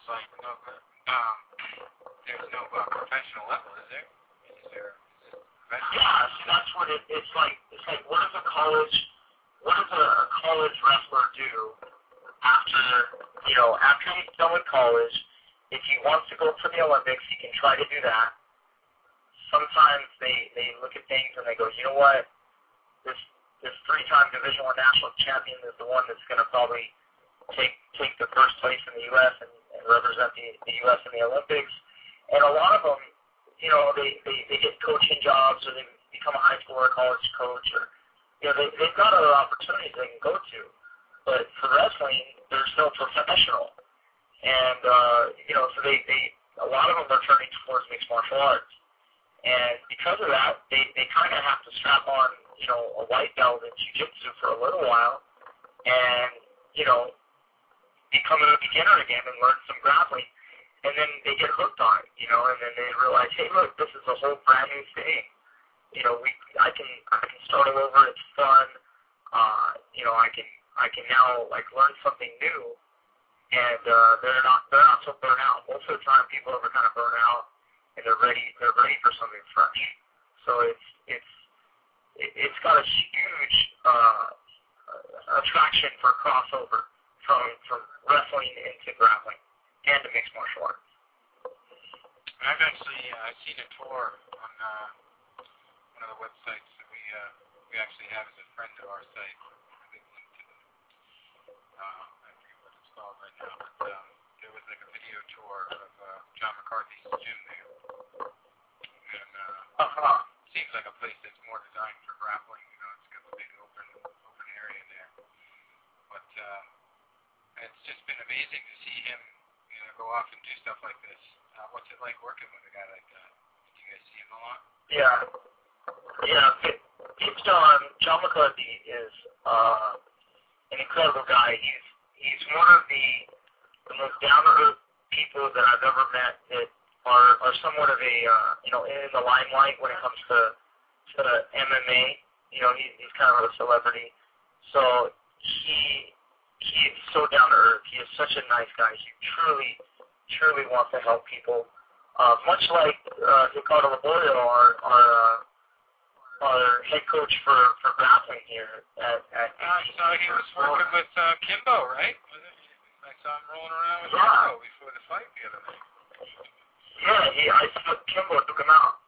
like no, um, there's no uh, professional level, is there? Is there? Is it professional? Yeah, so that's what it, it's like. It's like what does a college, what does a college wrestler do after, you know, after he's done with college? If he wants to go for the Olympics, he can try to do that. Sometimes they they look at things and they go, you know what, this this three-time Division One national champion is the one that's going to probably take take the first place in the U S and, and represent the, the U S in the Olympics. And a lot of them, you know, they, they, they get coaching jobs or they become a high school or college coach, or, you know, they, they've got other opportunities they can go to. But for wrestling, there's no professional. And, uh, you know, so they, they, a lot of them are turning towards mixed martial arts. And because of that, they, they kind of have to strap on, you know, a white belt in jiu-jitsu for a little while and, you know, become a beginner again and learn some grappling, and then they get hooked on it, you know, and then they realize, hey, look, this is a whole brand new thing. You know, we, I can, I can start all over. It's fun. Uh, you know, I can, I can now like learn something new, and uh, they're not, they're not so burnt out. Most of the time, people are kind of burnt out, and they're ready, they're ready for something fresh. So it's, it's, it's got a huge uh, attraction for crossover from from wrestling into grappling and to mixed martial arts. I've actually uh, seen a tour on uh, one of the websites that we uh, we actually have as a friend of our site. I think linked to the, uh, I forget what it's called right now, but um, there was like a video tour of uh, John McCarthy's gym there, and uh, Uh-huh. it seems like a place that's more designed for grappling. You know, it's got the big open open area there, but. Uh, It's just been amazing to see him, you know, go off and do stuff like this. Uh, what's it like working with a guy like that? Do you guys see him a lot? Yeah. Yeah. It's John. John McCarthy is uh, an incredible guy. He's he's one of the the most down-to-earth people that I've ever met that are are somewhat of a uh, you know in the limelight when it comes to to M M A. You know, he, he's kind of a celebrity. So he. He is so down to earth. He is such a nice guy. He truly, truly wants to help people. Uh, much like uh, Ricardo Laborio, our our, uh, our head coach for, for grappling here at at. I saw he was working with uh, Kimbo, right? Was it? I saw him rolling around with Yeah. Kimbo before the fight the other night. Yeah, he. I saw Kimbo took him out.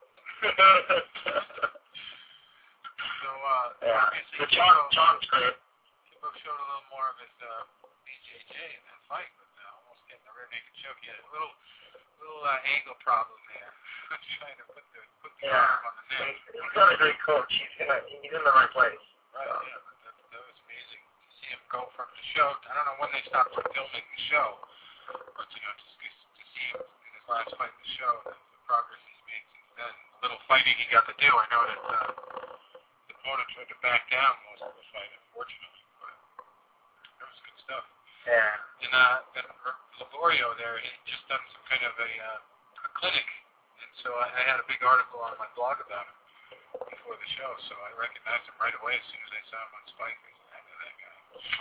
So uh, yeah, obviously, but John, Kimbo, John's great. Kimbo showed a little more of his uh, B J J in that fight, with uh, almost getting the rear naked choke. He had a little, little uh, angle problem there, trying to put the put the Yeah, arm on the neck. he's, he's got a great coach. He's gonna. He's in the right place. Right, So. yeah, but that, that was amazing to see him go from the show. I don't know when they stopped filming the show, but you know, just to, to see him in his last fight in the show, the, the progress he's made since then, the little fighting he got to do. I know that uh, the opponent tried to back down most of the fight, unfortunately, but that was good stuff. Yeah. And uh, then Laborio there, he just done some kind of a, uh, a clinic, and so I, I had a big article on my blog about him before the show, so I recognized him right away as soon as I saw him on Spike. I knew that guy.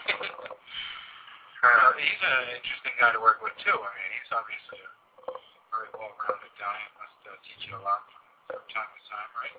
uh, he's an interesting guy to work with too. I mean, he's obviously a very well-rounded guy. He must uh, teach you a lot from, from time to time, right?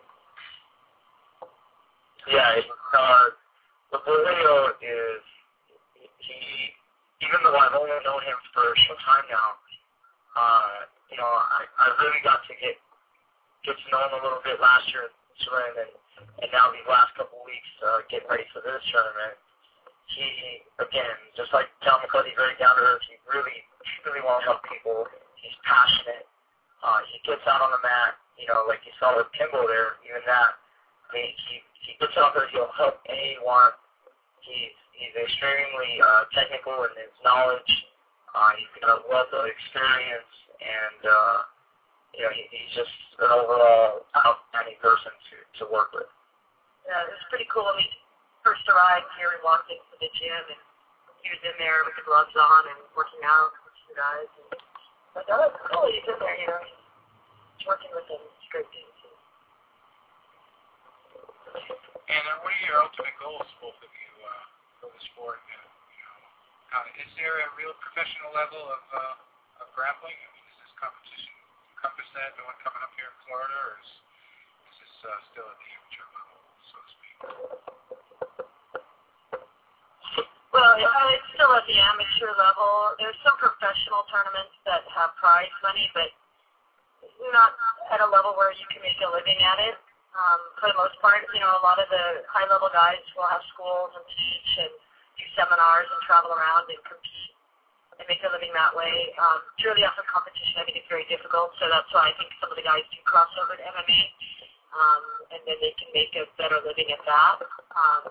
Yeah, it's, uh, Laborio is, he, even though I've only known him for a short time now, uh, you know, I, I really got to get, get to know him a little bit last year in Switzerland, and, and now these last couple of weeks, uh, getting ready for this tournament. He, again, just like John McCarthy, very down to earth, he really, really wants to help people. He's passionate. Uh, he gets out on the mat, you know, like you saw with Kimbo there, even that. I mean, he, he gets out there, he'll help anyone. He's, he's extremely uh, technical in his knowledge. Uh, he's got a wealth of experience, and, uh, you know, he, he's just an overall outstanding person to, to work with. Yeah, it was pretty cool. I mean, first arrived here and walked into the gym, and he was in there with the gloves on and working out with some guys. And I thought, oh, that's cool. He's in there, you know. He's working with them. It's great to see. And uh, what are your ultimate goals, both of you, uh, for the sport? And, you know, uh, is there a real professional level of uh, of grappling? I mean, is this competition encompass that, the one coming up here in Florida, or is, is this uh, still at the amateur level, so to speak? Well, uh, it's still at the amateur level. There's some professional tournaments that have prize money, but not at a level where you can make a living at it. Um, for the most part, you know, a lot of the high-level guys will have schools and teach and do seminars and travel around and compete and make a living that way. Um, purely off of competition, I think it's very difficult, so that's why I think some of the guys do cross over to M M A, um, and then they can make a better living at that. Um,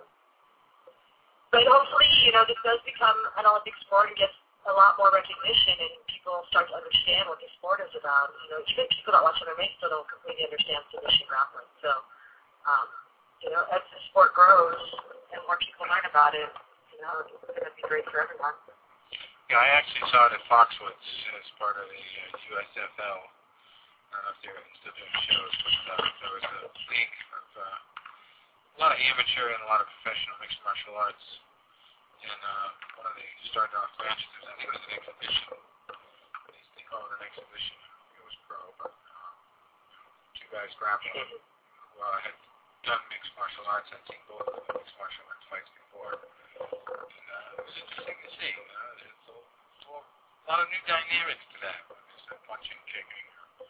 but hopefully, you know, this does become an Olympic sport and gets a lot more recognition, and people start to understand what the sport is about. You know, even people that watch M M A still don't completely understand submission grappling. So, um, you know, as the sport grows and more people learn about it, you know, it's going to be great for everyone. Yeah, I actually saw it at Foxwoods as part of the uh, U S F L. I don't know if they're still doing shows, but uh, there was a league of uh, a lot of amateur and a lot of professional mixed martial arts. And uh, one of the started off matches, I think it was an exhibition. They, they call it an exhibition. It was pro, but uh, two guys grappling who uh, had done mixed martial arts. I'd seen both of the mixed martial arts fights before. And uh, it was interesting to see. You know, there's a, a lot of new dynamics to that. There's uh, punching, kicking, uh,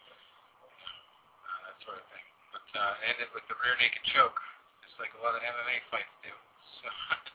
uh, that sort of thing. But uh, it ended with the rear naked choke, just like a lot of M M A fights do. So.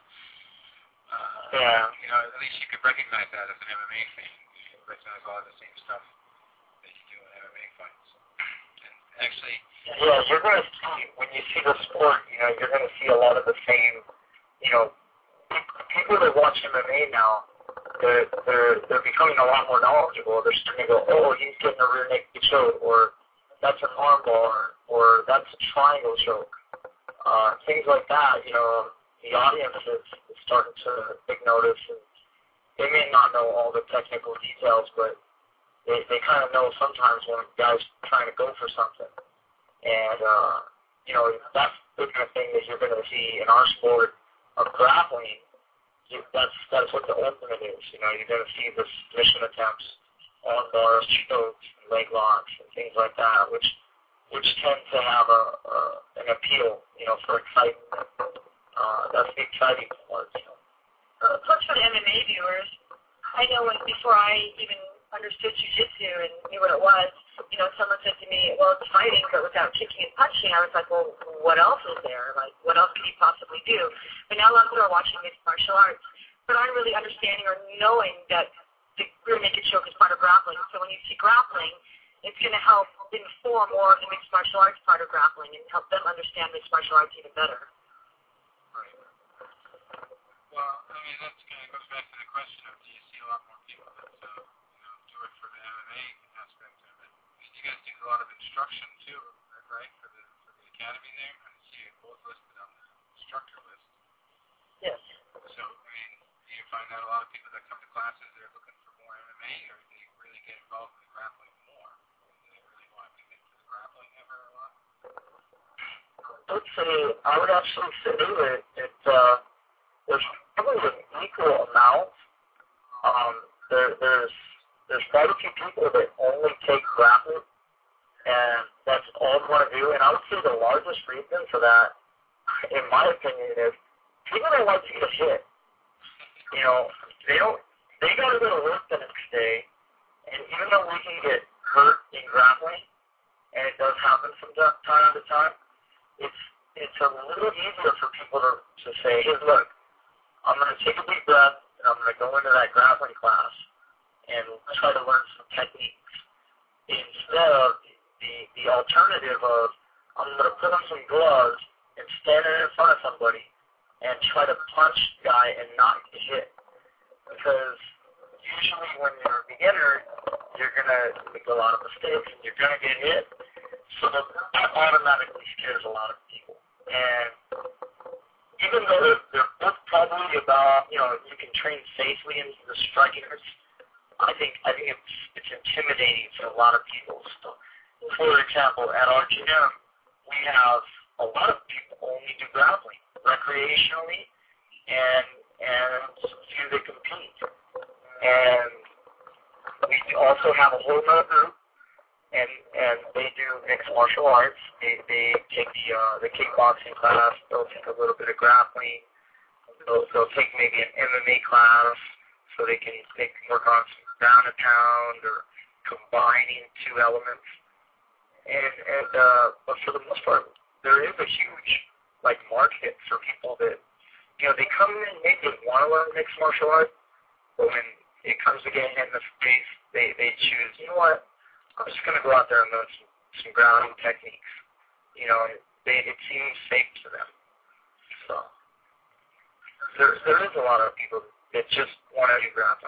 Uh, Yeah. You know, at least you could recognize that as an M M A fan. You recognize a lot of the same stuff that you do in M M A fights. And actually, Yeah, you're going to see, when you see the sport, you know, you're going to see a lot of the same, you know, people that watch M M A now, they're, they're, they're becoming a lot more knowledgeable. They're starting to go, oh, he's getting a rear naked choke, or that's an arm bar, or that's a triangle choke. Uh, things like that, you know, the audience is, is starting to take notice, and they may not know all the technical details, but they, they kind of know sometimes when a guy's trying to go for something. And, uh, you know, that's the kind of thing that you're going to see in our sport of grappling. You, that's, that's what the ultimate is. You know, you're going to see the submission attempts, arm bars, chokes, leg locks, and things like that, which which tend to have a, a an appeal, you know, for excitement. Uh, that's the exciting part, you know. Uh, plus for the M M A viewers, I know when before I even understood jiu-jitsu and knew what it was, you know, someone said to me, well, it's fighting, but without kicking and punching. I was like, well, what else is there? Like, what else could you possibly do? But now a lot of people are watching mixed martial arts, but aren't really understanding or knowing that the rear naked choke is part of grappling. So when you see grappling, it's going to help inform more of the mixed martial arts part of grappling and help them understand mixed martial arts even better. right. Well, I mean, that kind of goes back to the question of, do you see a lot more people that, uh, you know, do it for the M M A aspect of it? And you guys do a lot of instruction too, right, for the for the academy there? I see it both listed on the instructor list. Yes. So, I mean, do you find that a lot of people that come to classes, they're looking for more M M A, or do they really get involved in the grappling more? Do they really want to get into the grappling ever a lot? I would say, I would actually say that it, uh, there's probably an equal amount. Um, there, there's there's quite a few people that only take grappling, and that's all they want to do. And I would say the largest reason for that, in my opinion, is people don't like to get hit. You know, they don't. They got to go to work the next day, and even though we can get hurt in grappling, and it does happen from time to time, it's it's a little easier for people to to say, hey, look, I'm going to take a deep breath, and I'm going to go into that grappling class and try to learn some techniques instead of the, the alternative of I'm going to put on some gloves and stand in front of somebody and try to punch the guy and not get hit. Because usually when you're a beginner, you're going to make a lot of mistakes and you're going to get hit. So that automatically scares a lot of people. And even though they're, they're both probably about, you know, you can train safely into the striking arts, I think I think it's it's intimidating for a lot of people. So, for example, at our gym, we have a lot of people only do grappling recreationally, and and some few that compete. And we also have a whole other group, and and they do mixed martial arts. They they take the uh, the kickboxing class. They'll take a little bit of grappling. They'll, they'll take maybe an M M A class, so they can they can work on some ground and pound or combining two elements. And and uh, but for the most part, there is a huge like market for people that, you know, they come in maybe they want to learn mixed martial arts, but when it comes to getting hit in the face, they they choose, you know what, I'm just gonna go out there and learn some some grounding techniques. You know, they it seems safe to them. So there there is a lot of people that just want to do grappling.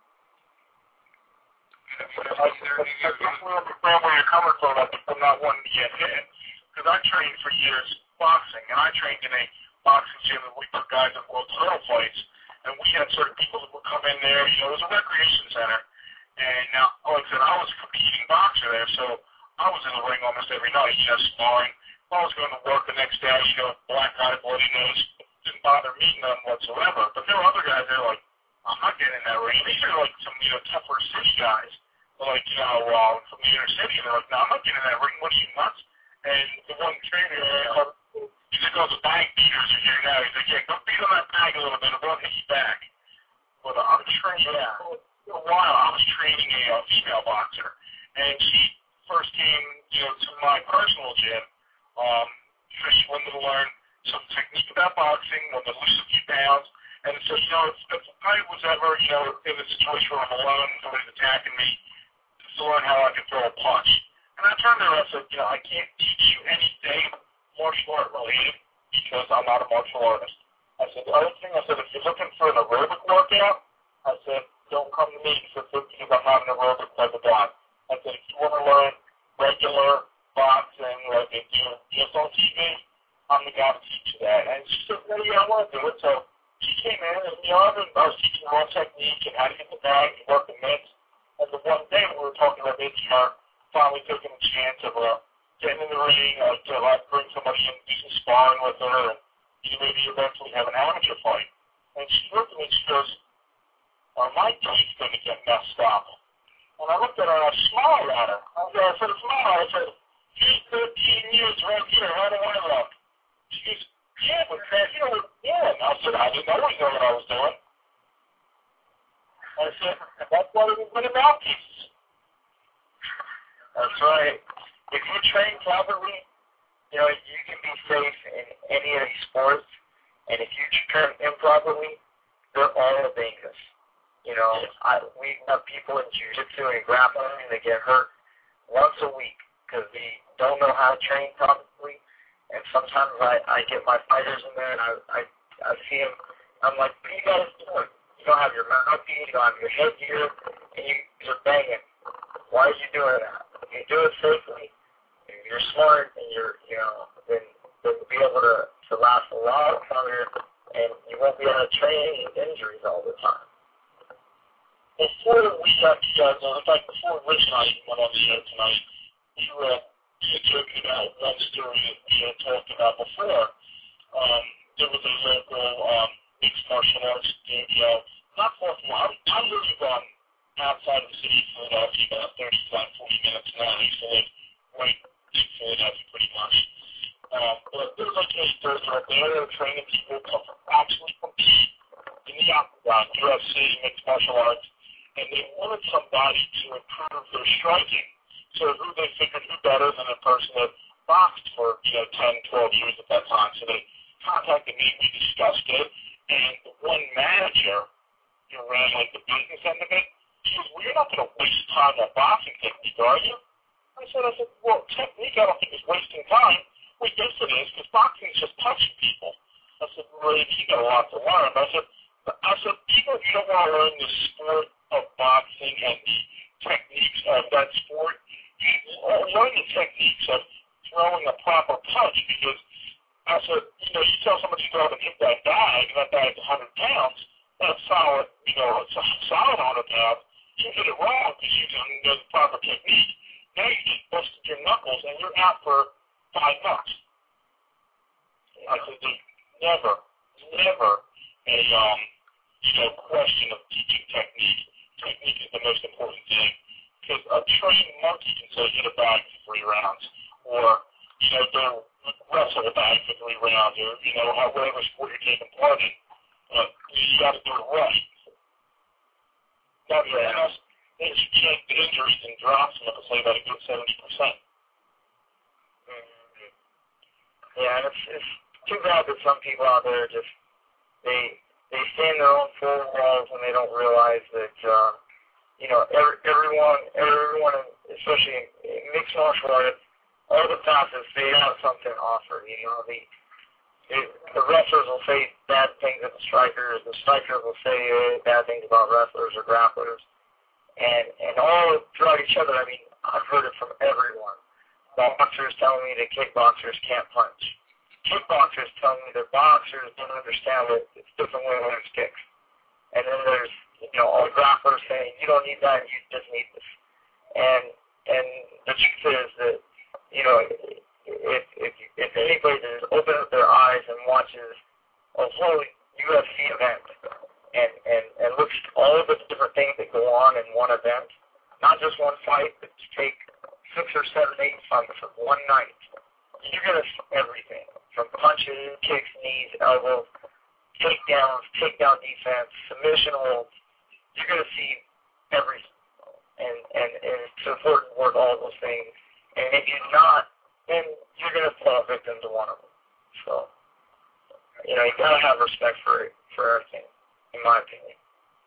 I guess we'll understand where you're coming from about people not wanting to get hit. Because I trained for years boxing, and I trained in a boxing gym, and we put guys in world title fights. And we had sort of people that would come in there. You know, it was a recreation center. And now, like I said, I was a competing boxer there, so I was in the ring almost every night, you know, sparring. If I was going to work the next day, you know, black eye, bloody nose, didn't bother me none whatsoever. But there were other guys that were like, I'm not getting in that ring. These are like some, you know, tougher city guys. Like, you know, uh, from the inner city, and they're like, no, I'm not getting in that ring. What are you, nuts? And the one trainer, uh, he said, oh, the bag beaters are here now. He's like, yeah, go beat on that bag a little bit. It won't hit you back. But uh, I'm training, yeah. For a while, I was training a uh, female boxer. And she first came, you know, to my personal gym. Um, she wanted to learn some technique about boxing, wanted to lose a few pounds. And so, you know, if, if I was ever, you know, in a situation where I'm alone, somebody's attacking me, to learn how I can throw a punch. And I turned to her and I said, you know, I can't teach you anything martial art related because I'm not a martial artist. I said, the other thing, I said, if you're looking for an aerobic workout, I said, don't come to me because I'm not an aerobic type of guy. I said, if you want to learn regular boxing like they do just on T V, I'm the guy to teach you that. And she said, well, yeah, I want to do it. So she came in and, you know, I was teaching her all technique and how to get the bag and work the mitts. And the one day we were talking about maybe her finally taking a chance of uh, getting in the ring, uh, to like bring somebody in, do some sparring with her, and you know, maybe eventually have an amateur fight. And she looked at me and she goes, are my teeth going to get messed up? And I looked at her and I smiled at her. I said, smile. I said, here's thirteen years right here. How do I look? She goes, yeah, but man, you know what we're doing. I said, I didn't always know what I was doing. I said, that's why we put in mouthpieces. That's right. If you train properly, you know, you can be safe in any of these sports. And if you train improperly, they're all dangerous. You know, I, we have people in jiu-jitsu and grappling that get hurt once a week because they don't know how to train properly. And sometimes I, I get my fighters in there and I, I, I see them. I'm like, what are you guys doing? You don't have your mouthpiece, you don't have your headgear, and you, you're banging. Why are you doing that? If you do it safely, if you're smart, and you're, you know, then you'll be able to, to last a lot longer, and you won't be able to train injuries all the time. Before we got you guys on, in fact, before Rich and I went on the air tonight, we were uh, joking about one story that we had talked about before. Um, there was a local um, mixed martial arts studio. Not far from I, I live um, outside of the city of Philadelphia, about thirty-five, forty minutes now. I used to live right in Philadelphia pretty much. Um, but there was like a person up there, they were training people to actually compete in the octagon, U F C, mixed martial arts, and they wanted somebody to improve their striking. So who they figured who better than a person that boxed for, you know, ten, twelve years at that time. So they contacted me, we discussed it, and the one manager who ran like the business end of it, she says, well, you're not going to waste time on boxing technique, are you? I said, I said, well, technique I don't think is wasting time. Well, yes it is, because boxing is just touching people. I said, well, you got a lot to learn. But I said, I said, even if you don't want to learn the sport of boxing and the techniques of that sport, you learn the techniques of throwing a proper punch, because I said, you know, you tell somebody to go up and hit that bag, and that bag's one hundred pounds, that's solid, you know, it's a solid one hundred pounds. You hit it wrong because you didn't know the proper technique. Now you just busted your knuckles and you're out for five months. I said, there's never, never a, um, you know, question of teaching technique. technique is the most important thing. Because a trained monkey can say hit a bag for three rounds, or, you know, they'll wrestle a bag for three rounds, or, you know, how whatever sport you're taking part in. But you got to do it right. Now, yeah. And that's, and you can't get injuries and drops them, I'll say about a good seventy percent. Mm-hmm. Yeah, and it's, it's too bad that some people out there just, they, they stay in their own four walls and they don't realize that, uh, you know, every, everyone, everyone, especially in, in mixed martial arts, all the classes, they have something to offer. You know, the it, the wrestlers will say bad things at the strikers, the strikers will say uh, bad things about wrestlers or grapplers, and and all throughout each other. I mean, I've heard it from everyone. Boxers telling me that kickboxers can't punch. Kickboxers telling me that boxers don't understand that it's different way when it's kicks. And then there's, you know, all the grapplers saying, you don't need that, you just need this. And and the truth is that, you know, if if if anybody just opens up their eyes and watches a whole U F C event and, and, and looks at all of the different things that go on in one event, not just one fight, but to take six or seven, eight fights of one night, you're going to see everything, from punches, kicks, knees, elbows, takedowns, takedown defense, submission holds. You're going to see everything. And, and, and it's important to work all those things. And if you're not, then you're going to fall victim to one of them. So, you know, you got to have respect for for everything, in my opinion.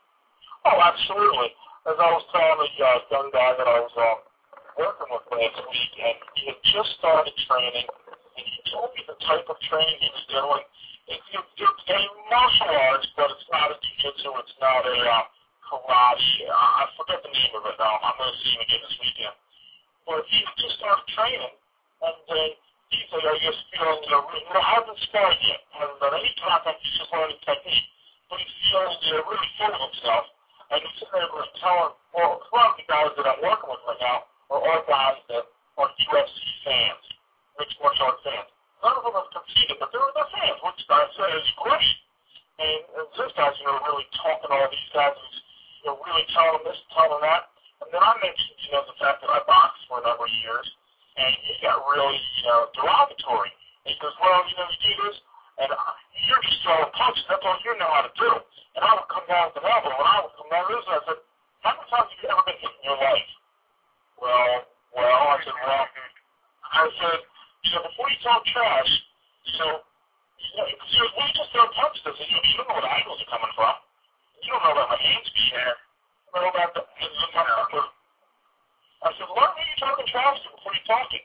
Oh, absolutely. As I was telling the uh, young guy that I was um, working with last week, and he had just started training, and he told me the type of training he was doing. It's, it's, it's a martial arts, but it's not a jiu-jitsu, it's not a uh, karate. I, I forget the name of it now. I'm going to see him again this weekend. But he had just started training, and then he said, I just feeling, you know, really, you know, I haven't sparred yet. Hasn't done any contact, he's just learning technique. But he's feeling, you know, really full of himself. And he's sitting there really telling, well, a lot of the guys that I'm working with right now are all guys that are U F C fans, mixed martial arts fans. None of them have competed, but they're, they're fans, which I say is great. And, and this guy's, you know, really talking to all these guys, and he's, you know, really telling them this, telling them that. And then I mentioned, you know, the fact that I boxed for a number of years, and he got really, you know, derogatory. And he goes, well, you know, you do this, and I, you're just throwing punches. That's all you know how to do. And I would come down with an elbow, and I would come down with this, and I said, how many times have you ever been hit in your life? Well, well, I said, well, I said, you know, before you talk trash, you know, you know, because you, well, you just throw punches. I said, you, you don't know what angles are coming from. You don't know about my hands being there. You don't know about the, the, the, the I said, learn who you're talking trash to before you're talking.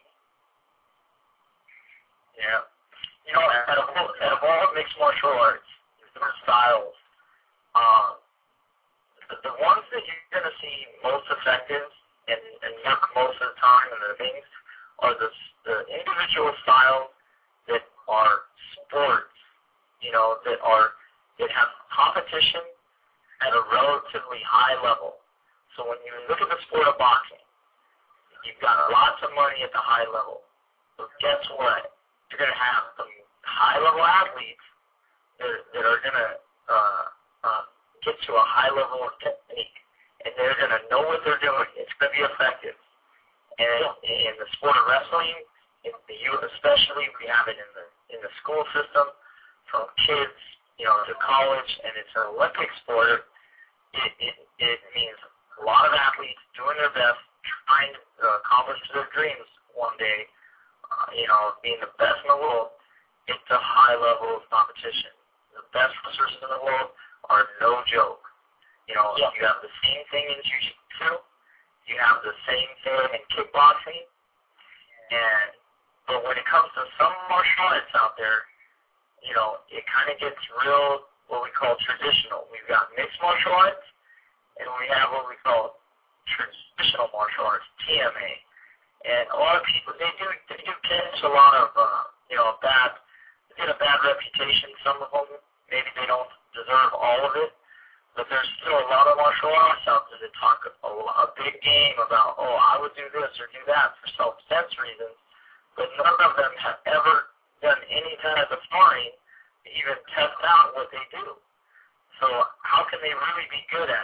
Yeah. You know, out of, out of all mixed martial arts, different styles, um, the, the ones that you're going to see most effective and, and work most of the time and the things are the, the individual styles that are sports, you know, that are, that have competition at a relatively high level. So when you look at the sport of boxing, you've got lots of money at the high level. So guess what? You're going to have some high-level athletes that, that are going to uh, uh, get to a high level of technique, and they're going to know what they're doing. It's going to be effective. And in the sport of wrestling, in the U S especially, we have it in the in the school system, from kids, you know, to college, and it's an Olympic sport. It it, it means a lot of athletes doing their best, trying to uh, accomplish their dreams one day. Uh, you know, being the best in the world. It's a high level of competition. The best wrestlers in the world are no joke. You know, yeah. You have the same thing in jiu-jitsu. You have the same thing in kickboxing. And but when it comes to some martial arts out there, you know, it kind of gets real, what we call traditional. We've got mixed martial arts, and we have what we call traditional martial arts, T M A. And a lot of people, they do, they do catch a lot of, uh, you know, bad, they get a bad reputation, some of them. Maybe they don't deserve all of it. But there's still a lot of martial arts out there that talk a, a big game about, oh, I would do this or do that for self-defense reasons. But none of them have ever done any kind of sparring to even test out what they do. So how can they really be good at it?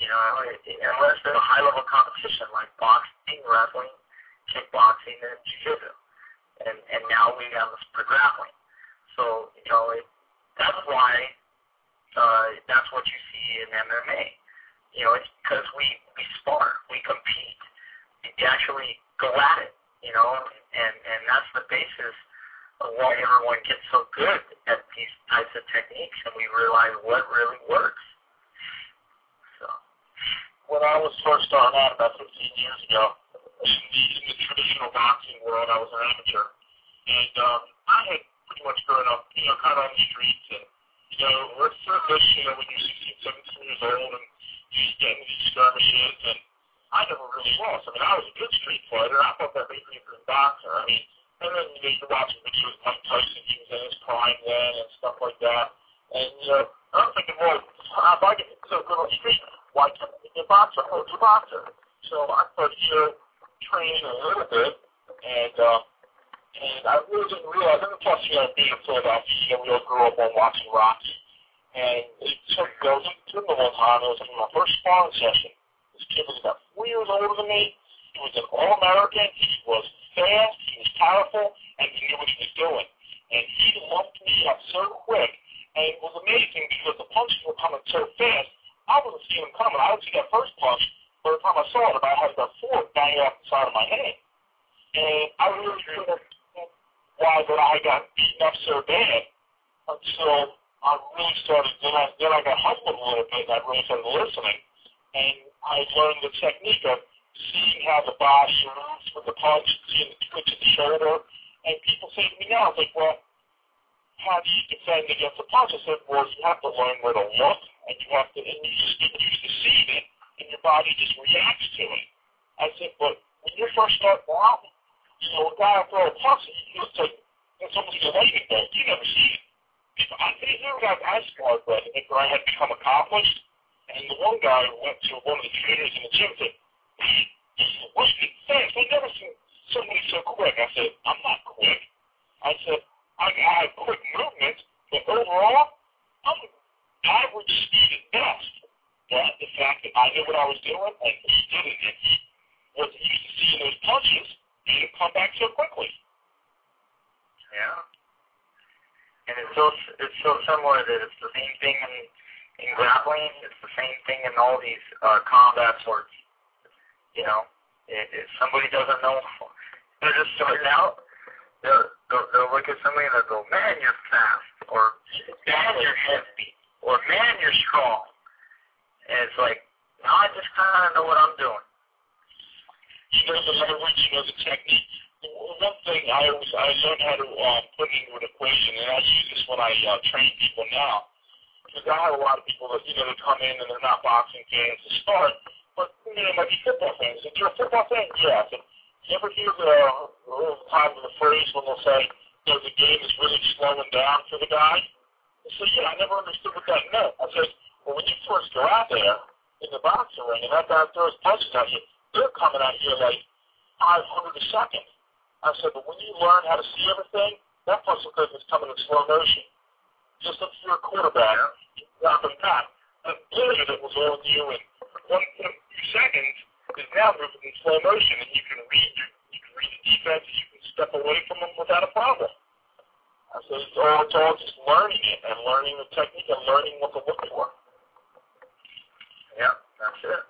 You know, unless there's a high-level competition like boxing, wrestling, kickboxing, and jiu-jitsu. And, and now we have the grappling. So, you know, it, that's why uh, that's what you see in M M A. You know, it's because we, we spar, we compete, we actually go at it, you know, and, and that's the basis of why everyone gets so good at these types of techniques, and we realize what really works. So, when I was first starting out about fifteen years ago, in the, in the traditional boxing world, I was an amateur, and um, I had pretty much grown up, you know, kind of on the streets, and, you know, we're sort of this, you know, when you're sixteen, seventeen years old, and you just get into these skirmishes, and I never really lost. I mean, I was a good street fighter. I thought that made me a good boxer. I mean, and then, you know, you're watching videos of Mike Tyson, he was in his prime then, and stuff like that, and, you know, I'm thinking, well, if I get so good on the street, why can't I be a boxer? Oh, it's a boxer. So I started, you know, training a little bit, and, uh, and I really didn't realize, and plus, you know, being in Philadelphia, you know, we all grew up on watching Rocky, and it took, I was in the gym the one time, it was in my first sparring session. This kid was about four years older than me. He was an All-American. He was fast, he was powerful, and he knew what he was doing. And he lumped me up so quick, and it was amazing because the punches were coming so fast, I wasn't seeing them coming. I would see that first punch, by the time I saw it, about had about four banging off the side of my head. And I really couldn't understand why that I got beaten up so bad until I really started, then I, then I got humbled a little bit, and I really started listening. And I learned the technique of seeing how the body moves with the punch, seeing the twitch of the shoulder. And people say to me now, it's like, well, how do you defend against a punch? I said, well, you have to learn where to look, and you have to, and you just get used to seeing it, and your body just reacts to it. I said, but when you first start out, you know, a guy will throw a punch, and you just like, it's almost like a lightning bolt. You never see it. People, I think there were guys I sparred with, I think where I had become accomplished, and the one guy went to one of the trainers in the gym and said, man, this is wicked fast. I've never seen somebody so quick. I said, I'm not quick. I said, I, I have quick movements, but overall, I'm average speed at best. But the fact that I knew what I was doing, and he didn't, and he wasn't used to seeing those punches, made him come back so quickly. yeah. And it's so, it's so similar that it's the same thing in, in grappling, it's the same thing in all these uh, combat sports. You know, if, if somebody doesn't know, they're just starting out, they'll, they'll, they'll look at somebody and they'll go, man, you're fast, or man, you're heavy, or man, you're strong. And it's like, no, I just kind of know what I'm doing. You know, the language, you know, the technique. One thing I always, I learned how to um, put into an equation, and I use this when I uh, train people now, because I have a lot of people that, you know, they come in and they're not boxing fans to start, but, you know, they might be football fans. If you're a football fan, yeah. So, you ever hear the uh, time of the phrase when they'll say, you know, the game is really slowing down for the guy? I say, yeah, I never understood what that meant. I said, well, when you first go out there in the boxing ring and that guy throws punches at you, they're coming at you like five hundred a second. I said, but when you learn how to see everything, that punch looks like it's coming in slow motion. Just like you're a quarterback, you drop him back. And clearly that was on you, and one in a few seconds is now moving in slow motion, and you can read your, you can read the defense, and you can step away from them without a problem. I said, it's all, it's all just learning it, and learning the technique, and learning what to look for. Yeah, that's it.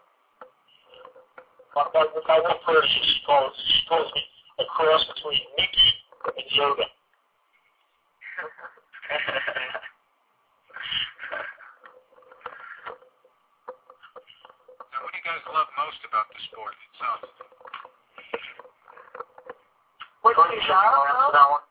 My, my, my one person, she calls, she calls me a cross between Mickey and Yoda. Now, what do you guys love most about the sport itself? What do you love? That one?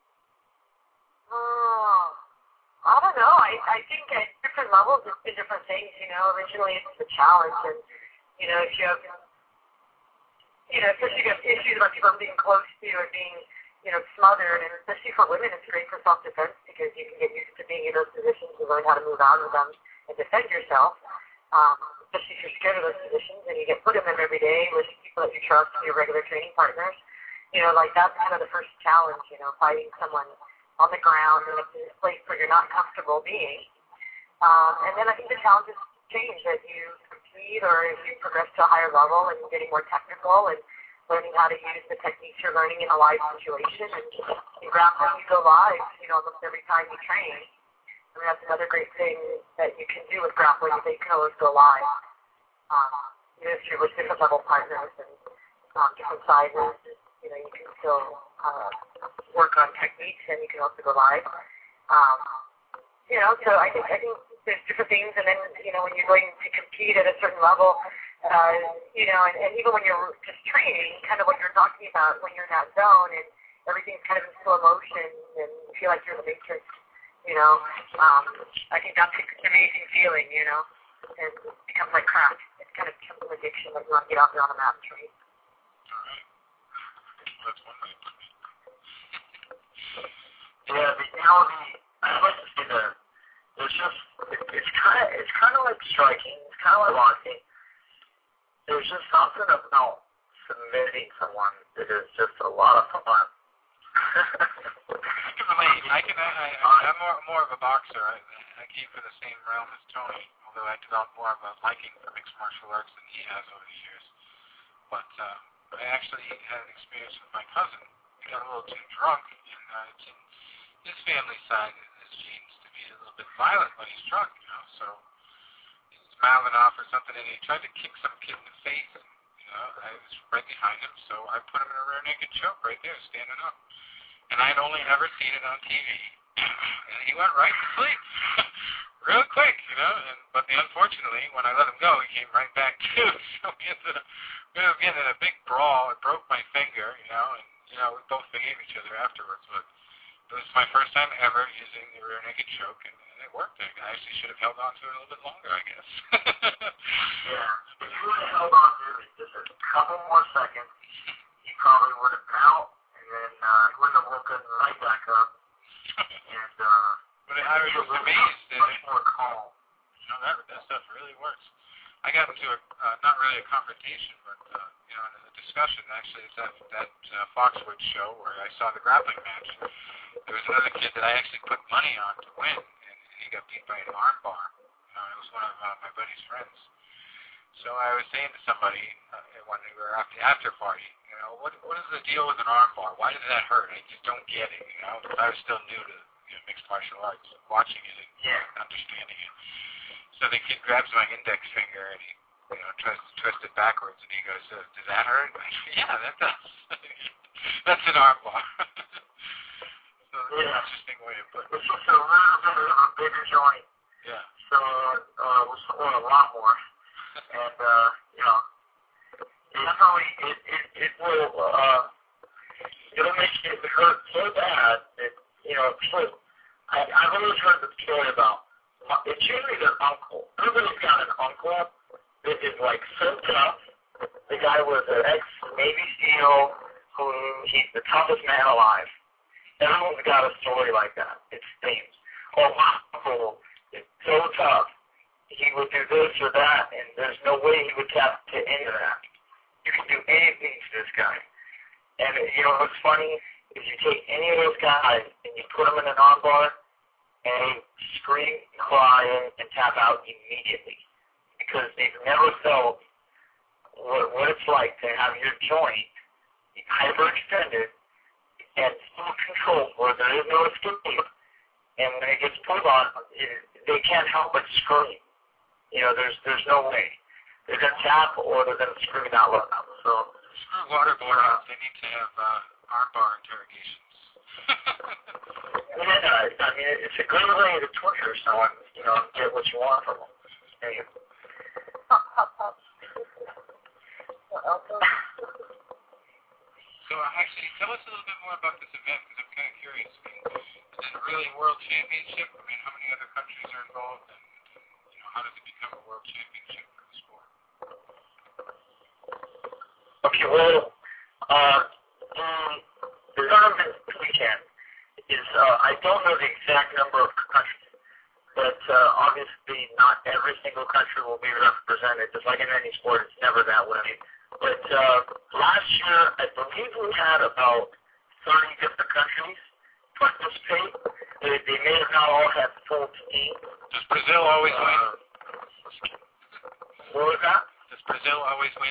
Oh, I don't know. I, I think at different levels it's been different things, you know. Originally it's the challenge, and, you know, if you have, you know, especially if you have issues about people being close to you or being, you know, smothered, and especially for women it's great for self-defense because you can get used to being in those positions and learn how to move out of them and defend yourself, um, especially if you're scared of those positions and you get put in them every day with people that you trust and your regular training partners. You know, like that's kind of the first challenge, you know, fighting someone on the ground in a place where you're not comfortable being. Um, and then I think the challenges change as you speed, or if you progress to a higher level and you're getting more technical and learning how to use the techniques you're learning in a live situation. And in grappling, you go live, you know, almost every time you train. I mean, that's another great thing that you can do with grappling, is that you can always go live. Um, even if you're with different level partners and um, different sizes, you know, you can still uh, work on techniques, and you can also go live. Um, you know, so I think I think there's different things, and then, you know, when you're going to compete at a certain level, uh, you know, and, and even when you're just training, kind of what you're talking about, when you're in that zone and everything's kind of in slow motion and you feel like you're in the Matrix, you know, um, I think that's an amazing feeling, you know, and it becomes like crack. It kind of becomes an addiction that you want to get out there on the mat and train. All right. That's one way to put it. Yeah, the, you know, the, I'd like to say that there's just, it, it's kind of, it's kind of like striking, it's kind of like boxing. There's just something about submitting someone that is just a lot of fun. I can relate. I can. I, I, I'm more more of a boxer. I, I came from the same realm as Tony, although I developed more of a liking for mixed martial arts than he has over the years. But uh, I actually had an experience with my cousin. He got a little too drunk, and uh, it's in his family side, his genes, to be a little bit violent when he's drunk, you know. So he's mouthing off or something, and he tried to kick some kid in the face. And, you know, I was right behind him, so I put him in a rear naked choke right there, standing up. And I'd only ever seen it on T V. And he went right to sleep. Real quick, you know. And, but the, unfortunately, when I let him go, he came right back too. So we ended up, we ended up getting in a big brawl. It broke my finger, you know. And, you know, we both forgave each other afterwards. But it was my first time ever using the rear naked choke, and, and it worked. I actually should have held on to it a little bit longer, I guess. Yeah. If you would have held on to it just a couple more seconds, he probably would have been out. And then uh, he wouldn't have woken right back up. And uh, but I was just amazed that much more calm. You know, that that stuff really works. I got into a uh, not really a confrontation, but uh, you know, in a discussion. Actually, it's that that uh, Foxwood show where I saw the grappling match. There was another kid that I actually put money on to win, and, and he got beat by an arm bar. You know, it was one of uh, my buddy's friends. So I was saying to somebody uh, when we were at the after party, you know, what what is the deal with an arm bar? Why does that hurt? I just don't get it, you know, because I was still new to, you know, mixed martial arts, watching it and Yeah. understanding it. So the kid grabs my index finger and he, you know, tries to twist it backwards, and he goes, uh, does that hurt? I said, yeah, that does. That's an arm bar. So that's Yeah. an interesting way to put it. It's just a little bit of a bigger joint. Yeah. So uh, we'll support a lot more. And, uh, you know, it definitely, it, it, it will, uh, it'll make it hurt so bad that, you know, so, I, I've always heard the story about, it's usually their uncle. Everybody's got an uncle that is, like, so tough. The guy was an ex-Navy SEAL who, he's the toughest man alive. Everyone's got a story like that, it seems. Oh, my uncle is so tough. He would do this or that, and there's no way he would tap to any of that. You can do anything to this guy. And, you know, what's funny is you take any of those guys and you put them in an armbar, and they scream, cry, and tap out immediately. Because they've never felt what, what it's like to have your joint hyperextended and full control where there is no escape. And when it gets pulled on, it, they can't help but scream. You know, there's there's no way. They're going to tap or they're going to scream out loud. So, Screw waterboarding. They need to have uh, arm bar interrogations. yeah, I mean, it's a good way to torture someone, you know, get what you want from them. Anyway. So actually, tell us a little bit more about this event, because I'm kind of curious. I mean, is it really a world championship? I mean, how many other countries are involved? And, and you know, how does it become a world championship for the sport? Okay, well, uh, the tournament weekend is, uh, I don't know the exact number of countries, but uh, obviously not every single country will be represented. Just like in any sport, it's never that way. But uh, last year, I believe we had about thirty different countries participate. They, they may have not all had full teams. Does Brazil always uh, win? What was that? Does Brazil always win?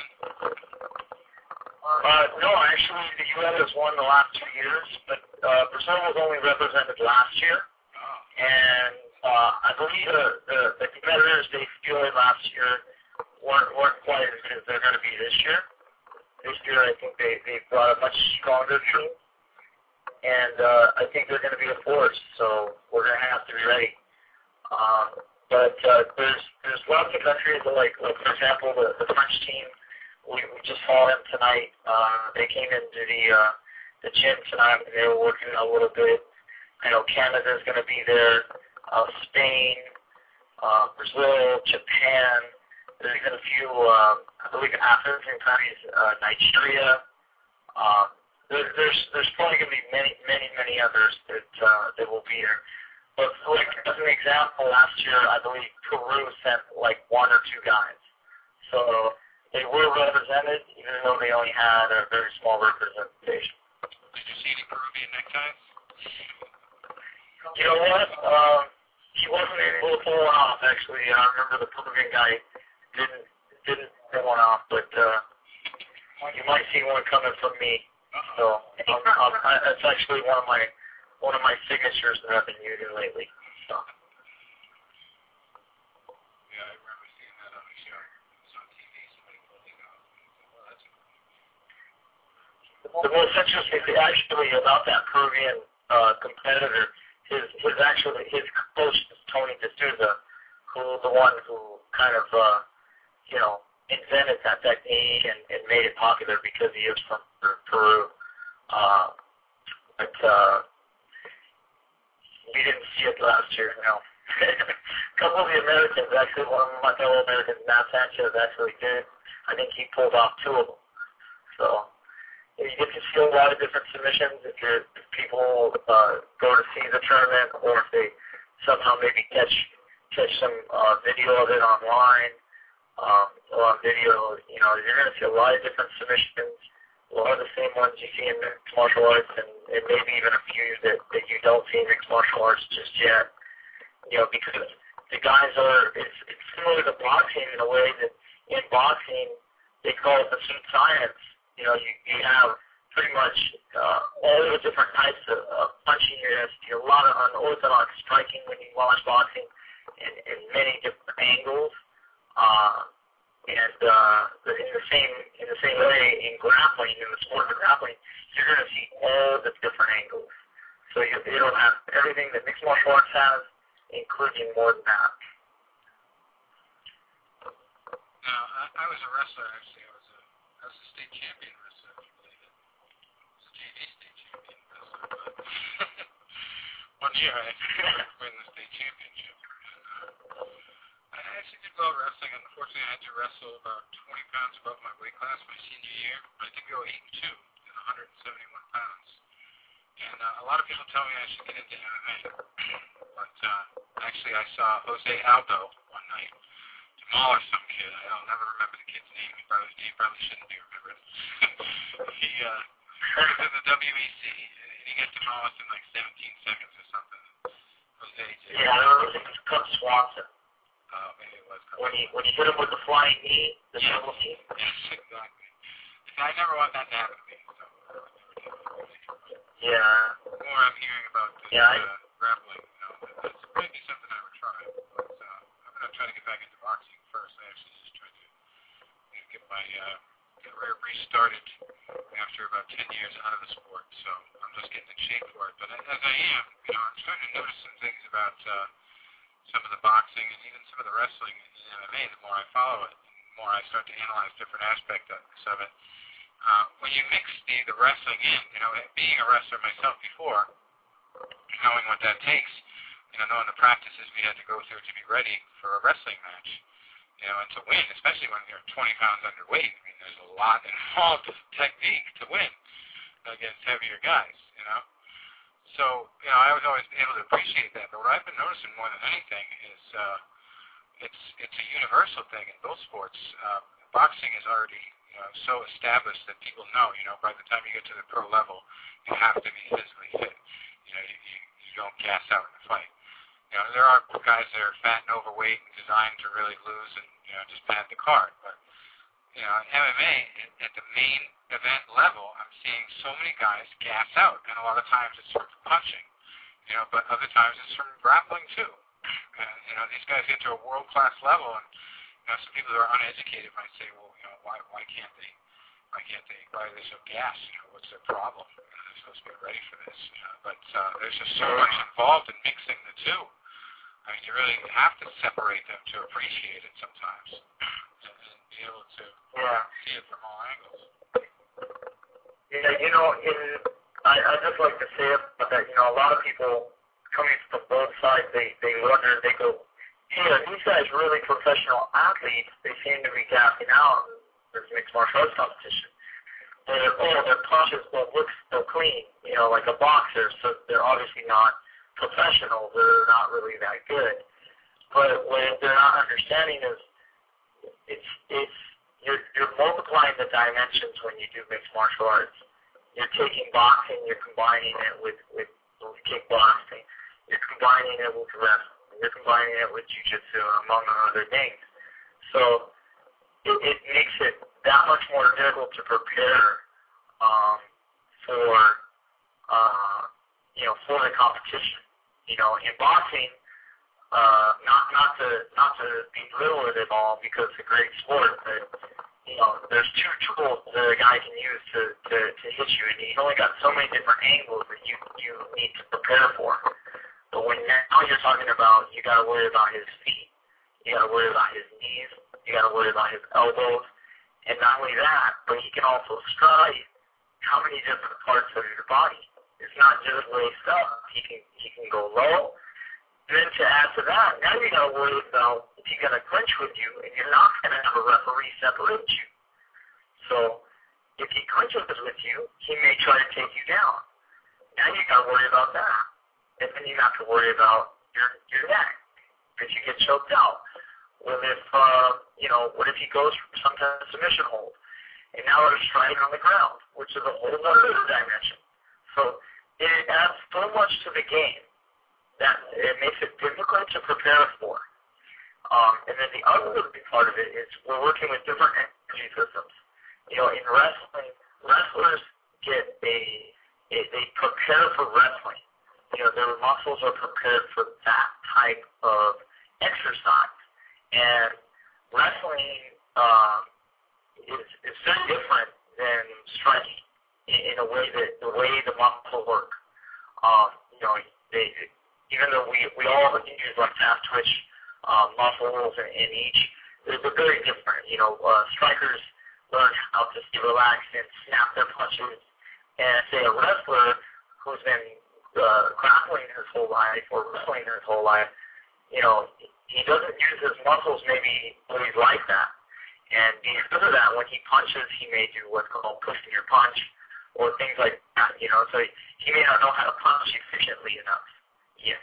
Uh, no, actually, the U S has won the last two years, but uh, Brazil was only represented last year, Oh. and uh, I believe the, the, the competitors they fielded last year weren't, weren't quite as good as they're going to be this year. This year, I think they, they brought a much stronger team, and uh, I think they're going to be a force, so we're going to have to be ready. Um, but uh, there's there's lots of countries, that like, like for example, the, the French team, we, we just saw them tonight. Uh, they came into the uh, the gym tonight, and they were working a little bit. I know Canada's going to be there, uh, Spain, uh, Brazil, Japan. There's even a few, uh, I believe, African countries, uh, Nigeria. Uh, there, there's there's probably going to be many, many, many others that uh, that will be here. But like as an example, last year I believe Peru sent like one or two guys. So they were represented, even though they only had a very small representation. Did you see any Peruvian neckties? You know what? Um, he wasn't able to pull one off. Actually, I remember the Peruvian guy didn't didn't pull one off, but uh, you might see one coming from me. So um, um, I, that's actually one of my one of my signatures that I've been using lately. So. Yeah, I remember seeing that on the show. It was on T V. Somebody pulled it out. Well, that's cool. The most interesting thing actually about that Peruvian uh, competitor, his his actually his coach is Tony D'Souza, who the one who kind of uh, you know invented that technique and, and made it popular because he is from Peru. Uh, but uh, we didn't see it last year, no. A couple of the Americans, actually, one of my fellow Americans, Matt Sanchez, actually did. I think he pulled off two of them. So you get to see a lot of different submissions if, you're, if people uh, go to see the tournament, or if they somehow maybe catch catch some uh, video of it online. Um, or on video, you know, you're going to see a lot of different submissions. A lot of the same ones you see in mixed martial arts, and, and maybe even a few that, that you don't see in mixed martial arts just yet. You know, because the guys are, it's, it's similar to boxing in a way that in boxing, they call it the suit science. You know, you, you have pretty much uh, all the different types of, of punching. You have a lot of unorthodox striking when you watch boxing in, in many different angles. Uh, And uh, in the same in the same way, in grappling, in the sport of grappling, you're going to see all the different angles. So you, it'll have everything that mixed martial arts has, including more than that. Now, I, I was a wrestler, actually. I was a, I was a state champion wrestler, if you believe it. I was a J V state champion wrestler, but one year I actually win the state championship. And, uh, I actually did well wrestling. Unfortunately, I had to wrestle about twenty pounds above my weight class my senior year. But I did go eight and two at one hundred seventy-one pounds. And uh, a lot of people tell me I should get into M M A. But uh, actually, I saw Jose Aldo one night demolish some kid. I'll never remember the kid's name. He probably, he probably shouldn't be remembered. he uh, was in the W E C, and he got demolished in like seventeen seconds or something. Jose did. Yeah, I don't think it's Cub Swanson. Uh, maybe it was. When he when he hit him with the flying knee, the yes. double knee. Yes, exactly. I never want that to happen to me. So, uh, Yeah. the more I'm hearing about this Yeah, I- uh, grappling, you know, that, that's maybe something I would try. But uh, I'm going to try to get back into boxing first. I actually just tried to you know, get my uh, career restarted after about ten years out of the sport. So I'm just getting in shape for it. But as I am, you know, I'm starting to notice some things about uh, some of the boxing and even some of the wrestling in M M A. The more I follow it, the more I start to analyze different aspects of it. Uh, when you mix the, the wrestling in, you know, being a wrestler myself before, knowing what that takes, you know, knowing the practices we had to go through to be ready for a wrestling match, you know, and to win, especially when you're twenty pounds underweight. I mean, there's a lot involved with technique to win against heavier guys, you know. So, you know, I was always able to appreciate that. But what I've been noticing more than anything is uh, it's it's a universal thing in both sports. Uh, boxing is already you know, so established that people know, you know, by the time you get to the pro level, you have to be physically fit. You know, you, you, you don't gas out in a fight. You know, there are guys that are fat and overweight and designed to really lose and you know, just pad the card. But, you know, M M A, at the main event level, I'm seeing so many guys gas out, and a lot of times it's from punching, you know, but other times it's from grappling too. And, you know, these guys get to a world-class level, and, you know, some people who are uneducated might say, well, you know, why why can't they, why can't they, why are they so gassed? You know, what's their problem? You know, they're supposed to be ready for this, you know, but uh, there's just so much involved in mixing the two. I mean, you really have to separate them to appreciate it sometimes, and, and be able to Yeah. see it from all angles. Yeah, you know, in I, I just like to say about that, you know, a lot of people coming from both sides, they, they wonder, they go, hey, are these guys really professional athletes? They seem to be gassing out in this mixed martial arts competition. They're, oh, their punches don't look so clean, you know, like a boxer, so they're obviously not professional. They're not really that good. But what they're not understanding is it's, it's, you're, you're multiplying the dimensions when you do mixed martial arts. You're taking boxing, you're combining it with, with, with kickboxing, you're combining it with wrestling, you're combining it with jiu-jitsu, among other things. So it, it makes it that much more difficult to prepare um, for, uh, you know, for the competition. You know, in boxing, uh, not not to not to belittle it at all because it's a great sport, but you know, there's two tools that a guy can use to, to, to hit you, and he's only got so many different angles that you you need to prepare for. But when now you're talking about, you got to worry about his feet, you got to worry about his knees, you got to worry about his elbows, and not only that, but he can also strike how many different parts of your body. It's not just waist up. He can he can go low. And then to add to that, now you got to worry about if he's going to clinch with you, and you're not going to have a referee separate you. So if he clinches with you, he may try to take you down. Now you got to worry about that. And then you have to worry about your your neck, if you get choked out. What if, uh, you know, what if he goes for some kind of submission hold, and now they're striking on the ground, which is a whole other dimension. So it adds so much to the game that it makes it difficult to prepare for. Um, and then the other big part of it is we're working with different energy systems. You know, in wrestling, wrestlers get a, a they prepare for wrestling. You know, their muscles are prepared for that type of exercise. And wrestling um, is, is very different than striking in, in a way that the way the muscles work. Um, you know, they even though we, we all use like fast twitch uh, muscles in, in each, they're, they're very different. You know, uh, strikers learn how to stay relaxed and snap their punches. And say a wrestler who's been uh, grappling his whole life or wrestling his whole life, you know, he doesn't use his muscles maybe always like that. And because of that, when he punches, he may do what's called pushing your punch or things like that, you know. So he may not know how to punch efficiently enough yet.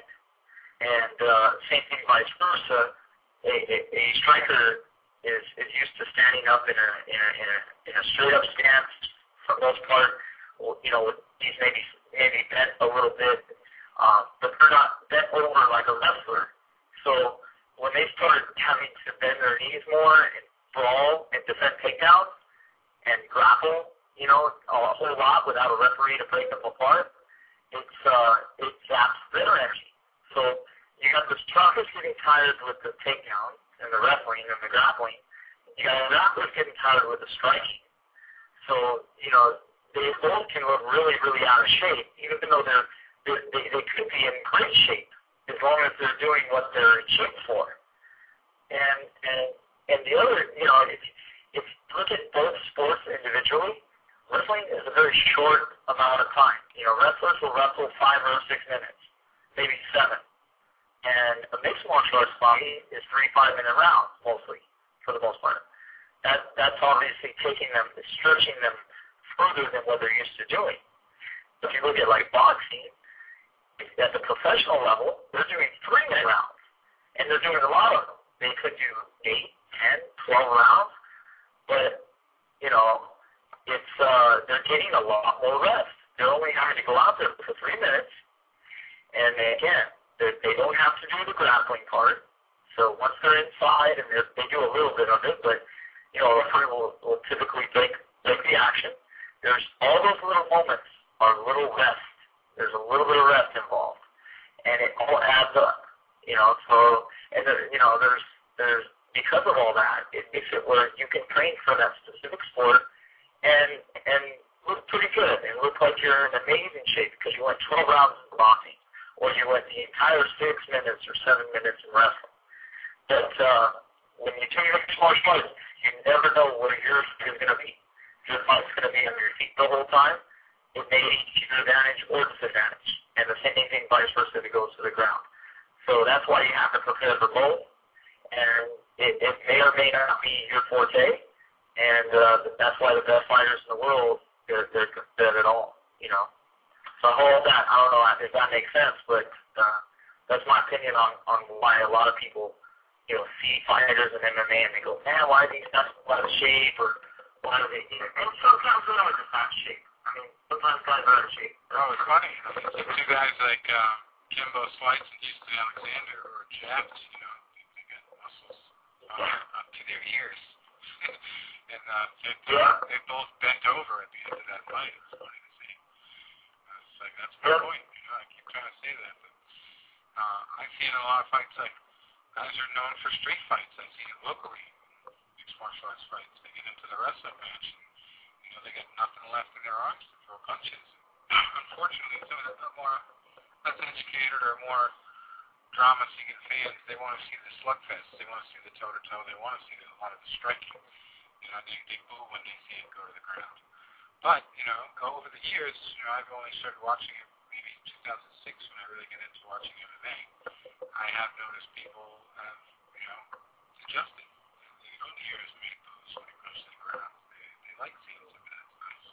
And uh, same thing vice versa. A, a, a striker is, is used to standing up in a, in a, in a, in a straight-up stance for the most part. You know, he's maybe maybe bent a little bit, uh, but they're not bent over like a wrestler. So when they start having to bend their knees more and brawl and defend takedowns and grapple, you know, a whole lot without a referee to break them apart, it's uh, it zaps their energy. So you got the strikers getting tired with the takedown and the wrestling and the grappling. You got the grapplers getting tired with the striking. So, you know, they both can look really, really out of shape, even though they're, they're they they could be in great shape as long as they're doing what they're in shape for. And and and the other, you know, if if you look at both sports individually, wrestling is a very short amount of time. You know, wrestlers will wrestle five or six minutes, maybe seven. And a mixed martial arts fight is three five-minute rounds, mostly, for the most part. That that's obviously taking them, stretching them further than what they're used to doing. If you look at like boxing, at the professional level, they're doing three-minute rounds, and they're doing a lot of them. They could do eight, ten, twelve rounds, but you know, it's uh, they're getting a lot more rest. They're only having to go out there for three minutes, and they, again, they, they don't have to do the grappling part, So once they're inside, and they're, they do a little bit of it, but, you know, a referee will, will typically break, break the action. There's all those little moments are little rest. There's a little bit of rest involved, and it all adds up, you know. So, and there, you know, there's, there's because of all that, it makes it where you can train for that specific sport, and and look pretty good, and look like you're in amazing shape because you went twelve rounds in boxing, or you went the entire six minutes or seven minutes in wrestling. But uh, when you do your martial arts, you never know where your feet is going to be. If your fight's going to be on your feet the whole time, it may lead to your advantage or disadvantage. And the same thing vice versa if it goes to the ground. So that's why you have to prepare for both. And it, it may or may not be your forte. And uh, that's why the best fighters in the world, they're, they're good at all, you know. So all that, I don't know if that makes sense, but uh, that's my opinion on, on why a lot of people, you know, see fighters in M M A and they go, man, why are these guys out of shape, or why are they, you know, and sometimes they're not just out of shape. I mean, sometimes guys are out of shape. Oh, it's funny. I mean, two guys like um, Kimbo Slice and Houston Alexander who are jacked, you know, they, they got muscles uh, up to their ears. and uh, they, Yeah. they both bent over at the end of that fight. It was funny to see. Uh, it's like, that's my Yeah. point. You know, I keep trying to say that. But uh, I've seen a lot of fights like, guys are known for street fights. I've seen it locally, mixed martial arts fights. They get into the wrestling match, and you know they got nothing left in their arms to throw punches. Unfortunately, some of the more less educated or more drama-seeking fans, they want to see the slugfest. They want to see the toe-to-toe. They want to see a lot of the striking. You know, they, they boo when they see it go to the ground. But you know, over the years, you know, I've only started watching it maybe in two thousand six when I really get into watching M M A. I have noticed people have, you know, adjusted. You don't hear as many boos when it goes to the ground. They, they like seeing some of that stuff.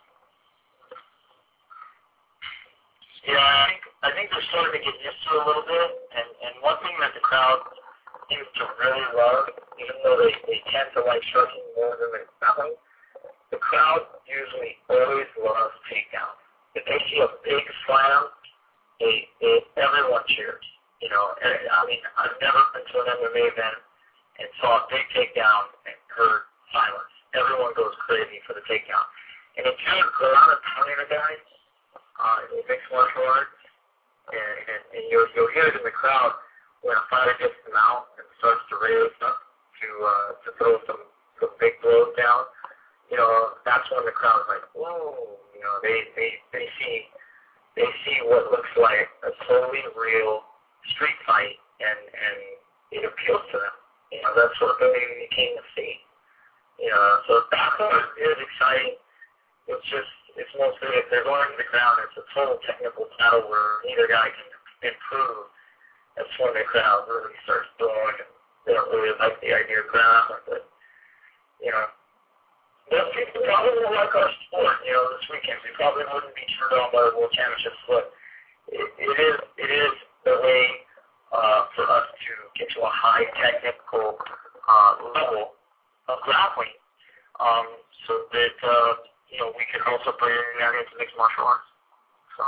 Yeah, I think, I think they're starting to get used to it a little bit, and, and one thing that the crowd seems to really love, even though they, they tend to like striking more than the grappling, the crowd usually always loves takedowns. If they see a big slam, they, they, everyone cheers. You know, I mean, I've never been to an M M A event and saw a big takedown and heard silence. Everyone goes crazy for the takedown. And if you're a lot of pounding a guy uh, in mixed martial arts, and, and, and you'll, you'll hear it in the crowd when a fighter gets them out and starts to raise up to uh, to throw some, some big blows down, you know, that's when the crowd's like, whoa, you know, they, they, they see they see what looks like a totally real street fight, and, and it appeals to them. You know, that's what they came to see. You know, so that part is exciting. It's just, it's mostly if they're going to the ground, it's a total technical battle where neither guy can improve. That's when the crowd really starts throwing, and they don't really like the idea of grappling, but, you know, most people probably won't like our sport, you know, this weekend. We probably wouldn't be turned on by the World Championships, but it, it is, it is the way uh, for us to get to a high technical uh, level of grappling, um, so that uh, you know we can also bring that into mixed martial arts. So,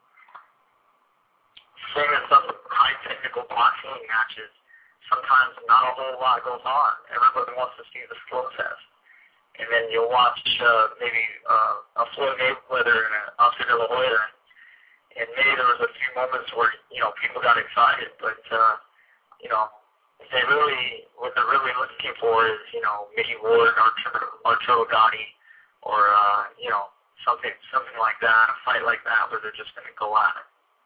same as some high technical boxing matches, sometimes not a whole lot goes on. Everybody wants to see the skill test, and then you'll watch uh, maybe uh, a Floyd Mayweather and an Oscar De La Hoya. And maybe there was a few moments where, you know, people got excited, but, uh, you know, they really, what they're really looking for is, you know, Mickey Ward or Arturo Gatti or, uh, you know, something something like that, a fight like that where they're just going to go at it.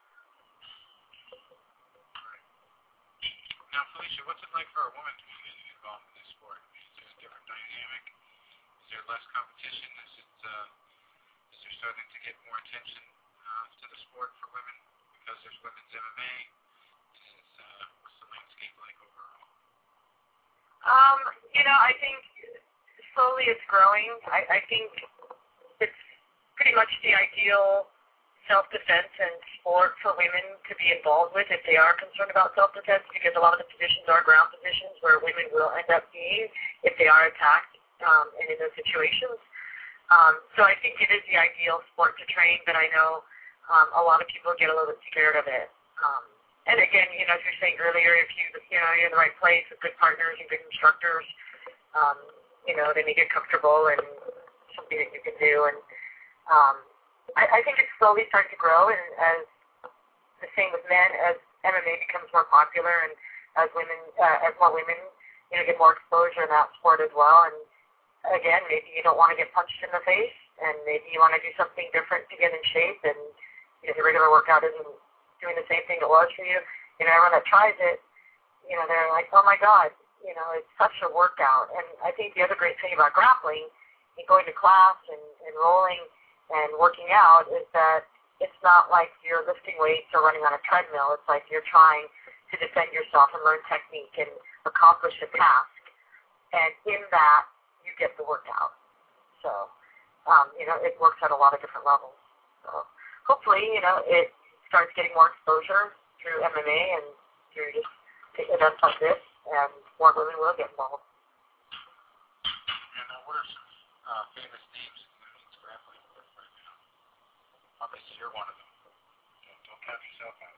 Now, Felicia, what's it like for a woman to be involved in this sport? Is there a different dynamic? Is there less competition? Is it, uh, is there starting to get more attention Uh, to the sport for women because there's women's M M A? Is, uh, what's the landscape like overall? Um, you know, I think slowly it's growing. I, I think it's pretty much the ideal self-defense and sport for women to be involved with if they are concerned about self-defense, because a lot of the positions are ground positions where women will end up being if they are attacked um, and in those situations. Um, so I think it is the ideal sport to train, but I know Um, a lot of people get a little bit scared of it. Um, and again, you know, as you were saying earlier, if you, you know, you're in the right place with good partners and good instructors, um, you know, they make it comfortable and something that you can do. And um, I, I think it's slowly starting to grow, and as the same with men, as M M A becomes more popular and as women, uh, as more women, you know, get more exposure in that sport as well. And again, maybe you don't want to get punched in the face, and maybe you want to do something different to get in shape, and you know, your regular workout isn't doing the same thing it was for you. You know, everyone that tries it, you know, they're like, oh my God, you know, it's such a workout. And I think the other great thing about grappling and going to class and, and rolling and working out is that it's not like you're lifting weights or running on a treadmill. It's like you're trying to defend yourself and learn technique and accomplish a task. And in that, you get the workout. So, um, you know, it works at a lot of different levels. So hopefully, you know, it starts getting more exposure through M M A and through just events like this, and more women will get involved. And uh, what are some uh, famous names in women's grappling right now? Obviously, you're one of them. Don't, don't count yourself out.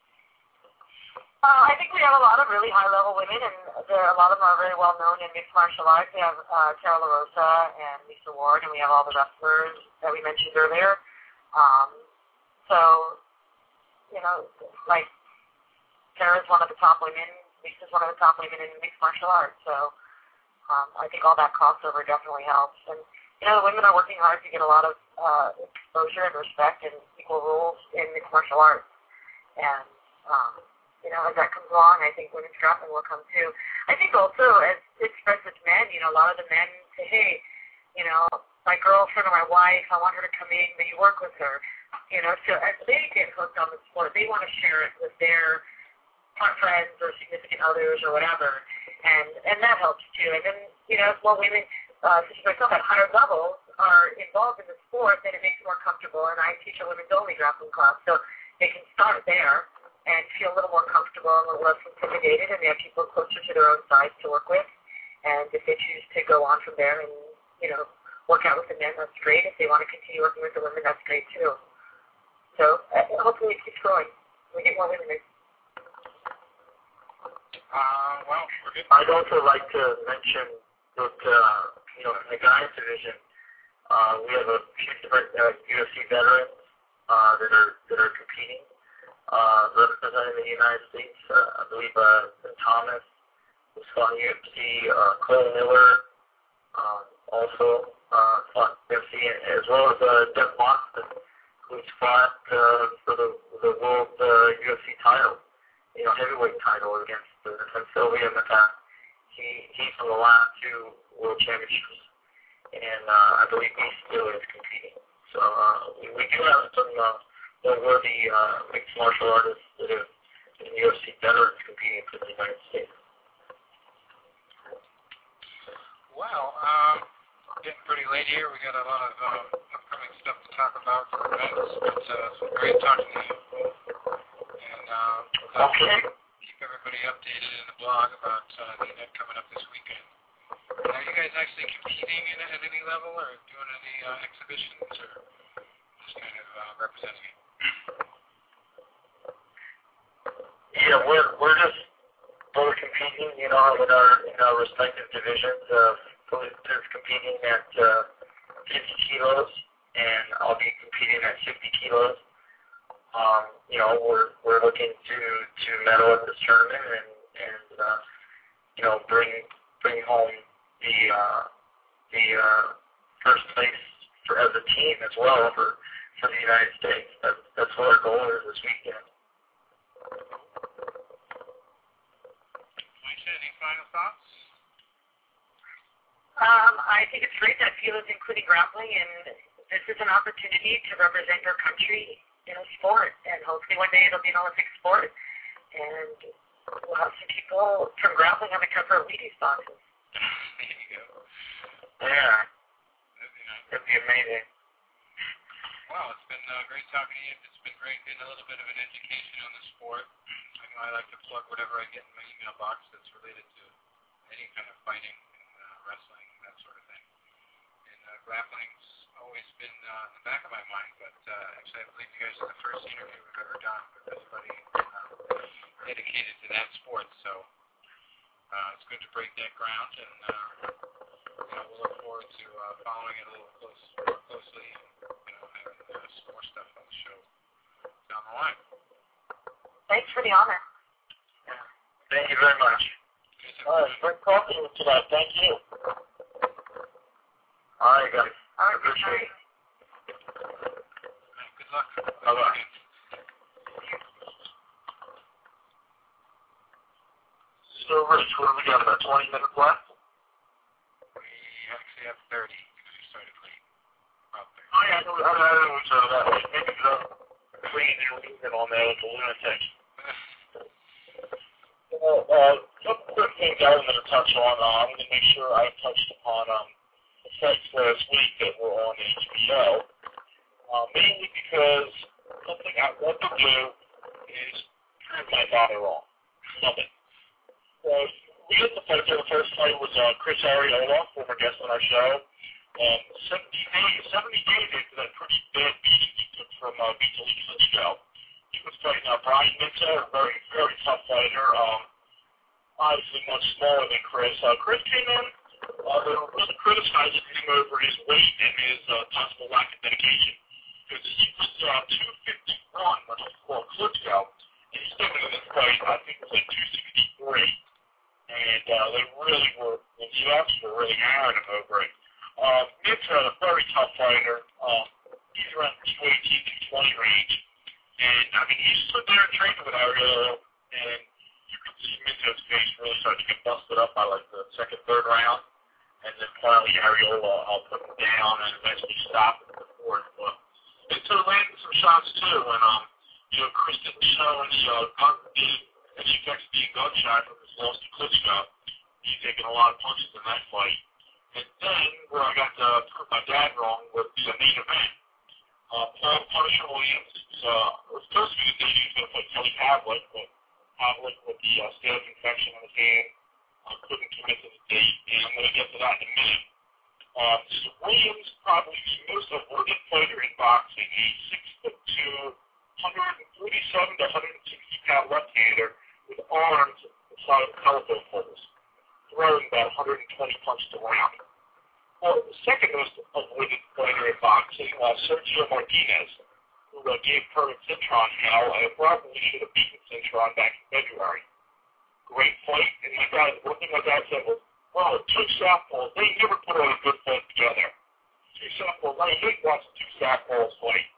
Uh, I think we have a lot of really high-level women, and there a lot of them are very well-known in mixed martial arts. We have uh, Tara LaRosa and Lisa Ward, and we have all the wrestlers that we mentioned earlier. Um, so, you know, like Tara's one of the top women, Lisa's one of the top women in mixed martial arts. So um, I think all that crossover definitely helps. And, you know, the women are working hard to get a lot of uh, exposure and respect and equal rules in mixed martial arts. And, um, you know, as that comes along, I think women's grappling will come too. I think also, as it spreads with men, you know, a lot of the men say, hey, you know, my girlfriend or my wife, I want her to come in, will you work with her? You know, so as they get hooked on the sport, they want to share it with their friends or significant others or whatever, and and that helps too. And then, you know, as more women, uh, such as myself at higher levels, are involved in the sport, then it makes it more comfortable. And I teach a women's only grappling class, so they can start there and feel a little more comfortable and a little less intimidated, and they have people closer to their own size to work with. And if they choose to go on from there and, you know, work out with the men, that's great. If they want to continue working with the women, that's great too. So uh, hopefully it keeps growing. We get more women in. Uh, well, I'd also like to mention that, uh, you know, in the guys division, uh, we have a few different uh, U F C veterans uh, that are that are competing, uh, representing the United States. Uh, I believe uh, Ben Thomas, who's fought in U F C, uh, Cole Miller, uh, also uh, fought U F C, as well as uh, Jeff Monson, who's fought uh, for the the world uh, U F C title, you know, heavyweight title against uh, Sylvia Matan. He he's from the last two world championships, and uh, I believe he still is competing. So uh, we, we do have some uh, noteworthy uh, mixed martial artists that have been U F C veterans competing for the United States. Well, um, getting pretty late here. We got a lot of uh, upcoming stuff to talk about for events, but uh, it's been great talking to you. And uh, Okay. keep everybody updated in the blog about uh, the event coming up this weekend. And are you guys actually competing in, at any level, or doing any uh, exhibitions, or just kind of uh, representing it? Yeah, we're we're just both competing, you know, in our in our respective divisions. Uh, Philip's competing at uh, fifty kilos, and I'll be competing at sixty kilos. Um, you know, we're we're looking to to medal at this tournament and and uh, you know bring bring home the uh, the uh, first place for as a team as well for for the United States. That's that's what our goal is this weekend. Alicia, any final thoughts? Um, I think it's great that Fila is including grappling, and this is an opportunity to represent your country in a sport, and hopefully one day it'll be an Olympic sport, and we'll have some people from grappling on the cover of Wheaties boxes. There you go. Yeah, That'd be nice. that'd be amazing. Well, it's been uh, great talking to you. It's been great getting a little bit of an education on the sport. I know I like to plug whatever I get in my email box that's related to any kind of fighting and uh, wrestling, that sort of thing. And uh, grappling's always been uh, in the back of my mind, but uh, actually I believe you guys are the first interview we've ever done with anybody uh, dedicated to that sport, so uh, it's good to break that ground, and uh, you know, we'll look forward to uh, following it a little close, more closely, and you know, having uh, some more stuff on the show down the line. Thanks for the honor. Thank you very much. All right, great talking with you tonight. Thank you. All right, guys. All right, Appreciate it. Good luck. Bye-bye. So, Rich, what have we got, about twenty minutes left? We actually have thirty because we started late. About thirty. Oh, yeah, I know, I know, I know we started that way. Maybe the clean and leaving on there with the lunatic. Well, uh, a couple quick things I wanted to touch on. Uh, I want to make sure I touched upon um, the fights last week that were on H B O, uh, mainly because something I want to do is prove my father wrong. Love it. So, we had the fight there. The first fight was uh, Chris Arreola, former guest on our show. Um, seventy days, seventy days after that pretty bad beating he took from uh, Vitaly Klitschko. He was fighting uh, Brian Minter, a very, very tough fighter. Um, obviously much smaller than Chris. Uh, Chris came in, uh, they were really criticizing him over his weight and his uh, possible lack of dedication. Because he was uh, two fifty-one when he fought Klitschko, and he stepped into this fight, I think it was like two sixty-three. And uh, they really were, the U F C were really hammering him over it. Uh, Minter, a very tough fighter. Uh, he's around two eighteen, two twenty range. And, I mean, he stood there and trained with Arreola, and you could see Minter's face really start to get busted up by, like, the second, third round. And then finally Arreola uh, put him down and eventually stopped him in the fourth. But Minter landed some shots, too, and, um, you know, Chris didn't show any, uh, gun, any effects of being gunshot from his loss to Klitschko. He's taken a lot of punches in that fight. And then, where I got to prove my dad wrong was the main event. Uh, Paul Punisher Williams uh, was supposed to be the day he was going to fight Kelly Pavlik, but Pavlik with the uh, staph infection on his hand uh, couldn't commit to the date, and I'm going to get to that in a minute. Uh, so Williams, probably the most avoided fighter in boxing, a six foot two, one forty-seven to one sixty pound left-hander with arms the size of telephone poles, throwing about one twenty punches a round. Well, the second most avoided fighter in boxing, uh, Sergio Martinez, who uh, gave Kermit Cintron hell and probably should have beaten Cintron back in February. Great fight, and my dad, one thing my dad said was, well, two southpaws, they never put on a good fight together. Two southpaws, I hate watching two southpaws fight.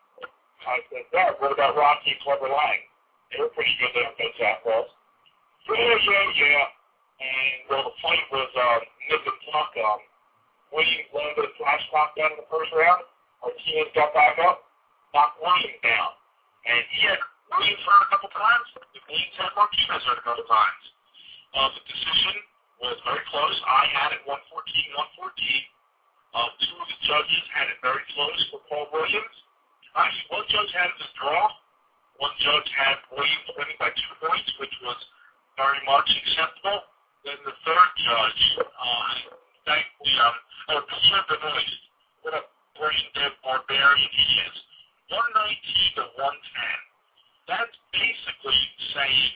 I said, Dad, what about Rocky and Clubber Lang? They were pretty good there, both southpaws. Yeah, yeah, yeah. And, well, the fight was um, nip and tuck. Um, Williams landed a flash knockdown in the first round. Martinez got back up, knocked Williams down. And he had Williams hurt a couple times. Williams had Martinez hurt a couple times. Uh, the decision was very close. I had it one fourteen, one fourteen. Uh, two of the judges had it very close for Paul Williams. Actually, one judge had it as a draw. One judge had Williams winning by two points, which was very much acceptable. Then the third judge, uh, thankfully, um, oh, Pierre Benoist, what a brain-dead barbarian he is. one nineteen to one ten. That's basically saying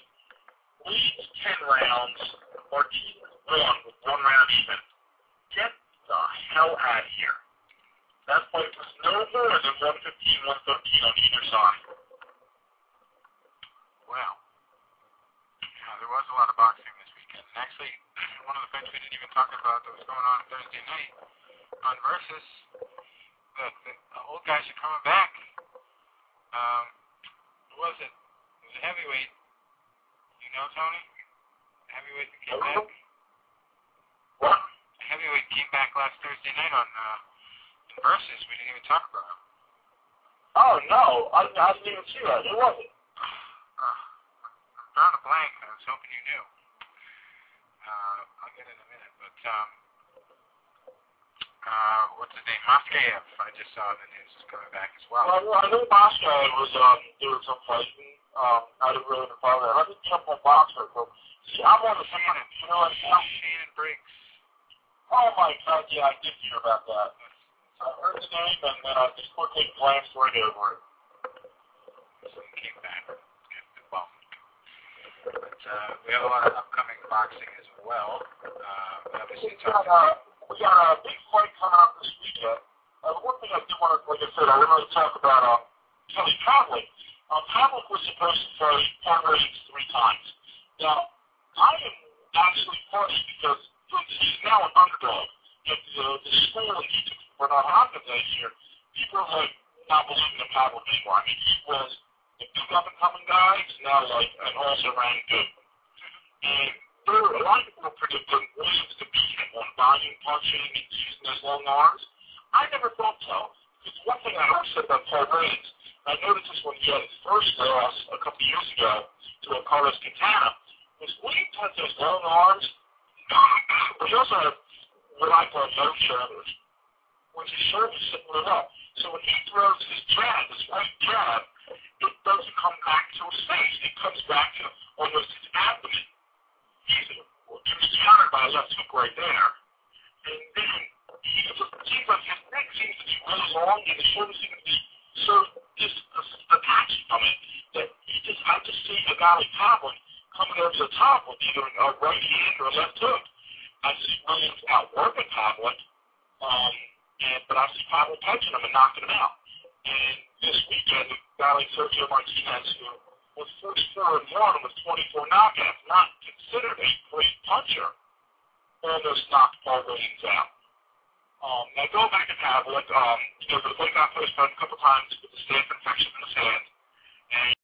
leads ten rounds, Martinez won with one round even. Get the hell out of here. That fight was no more than one fifteen, one thirteen on either side. Wow. Yeah, there was a lot of boxing this weekend. And actually, one of the fights we didn't even talk about that was going on Thursday night on Versus, the, the, the old guys are coming back. Um, who was it? It was a heavyweight. You know, Tony? A heavyweight that came back. What? A heavyweight came back last Thursday night on uh, Versus. We didn't even talk about him. Oh, no. I, I didn't even see that. Who was it? Uh, I'm drawing a blank. I was hoping you knew. Uh, I'll get it in a minute, but, um, uh, what's his name? Moskayev. I just saw the news is coming back as well. Well, I know Moskayev was, um, doing some fighting. Um, I didn't really follow that. I didn't jump on Boxer, but, see, I'm on the Shannon, you know what, I'm, Shannon Briggs. oh my God, yeah, I did hear about that. That's, that's I heard the name, and then I just quickly glanced right over it. Something came back. Get bummed. But uh, we have a lot of upcoming boxing as well. Uh, obviously, We got, uh, we got a big fight coming up this weekend. Uh, the one thing I did want to, like I said, I wanted to talk about uh, Kelly Pavlik. Uh, Pavlik was supposed to fight Paul Reigns three times. Now, I am actually funny because he's now an underdog. At the, the school in Egypt, Bernard Hopkins last year, people are like not believing in Pavlik anymore. I mean, he was a big up-and-coming guy. He's now like an also-ran good. And there were a lot of people were predicting Williams to beat him on volume punching and using his long arms. I never thought so. Because one thing I always said about Paul Reigns, I noticed this when he had his first loss a couple of years ago to a Carlos Quintana, was Williams has those long arms, but he also has what I call no shoulders. When his shoulders sit really up. So when he throws his jab, his right jab, it doesn't come back to his face. It comes back to almost his abdomen. He's he's countered by a left hook right there. And then he just seems like his neck seems to be really long and his shoulders seem to be so just attached from it that he just I just see a guy like Pavlik coming over the top with either a right hand or a left hook. I see Williams outworking Pavlik, um, and but I see Pavlik punching him and knocking him out. And this weekend, a guy like Sergio Martinez, who was forty-four and one with twenty-four knockouts, not considered a great puncher, almost knocked Paul Williams out. Um, now going back to Pavlik, um, you know, the fight got postponed a couple times with the staph infection in his hand, and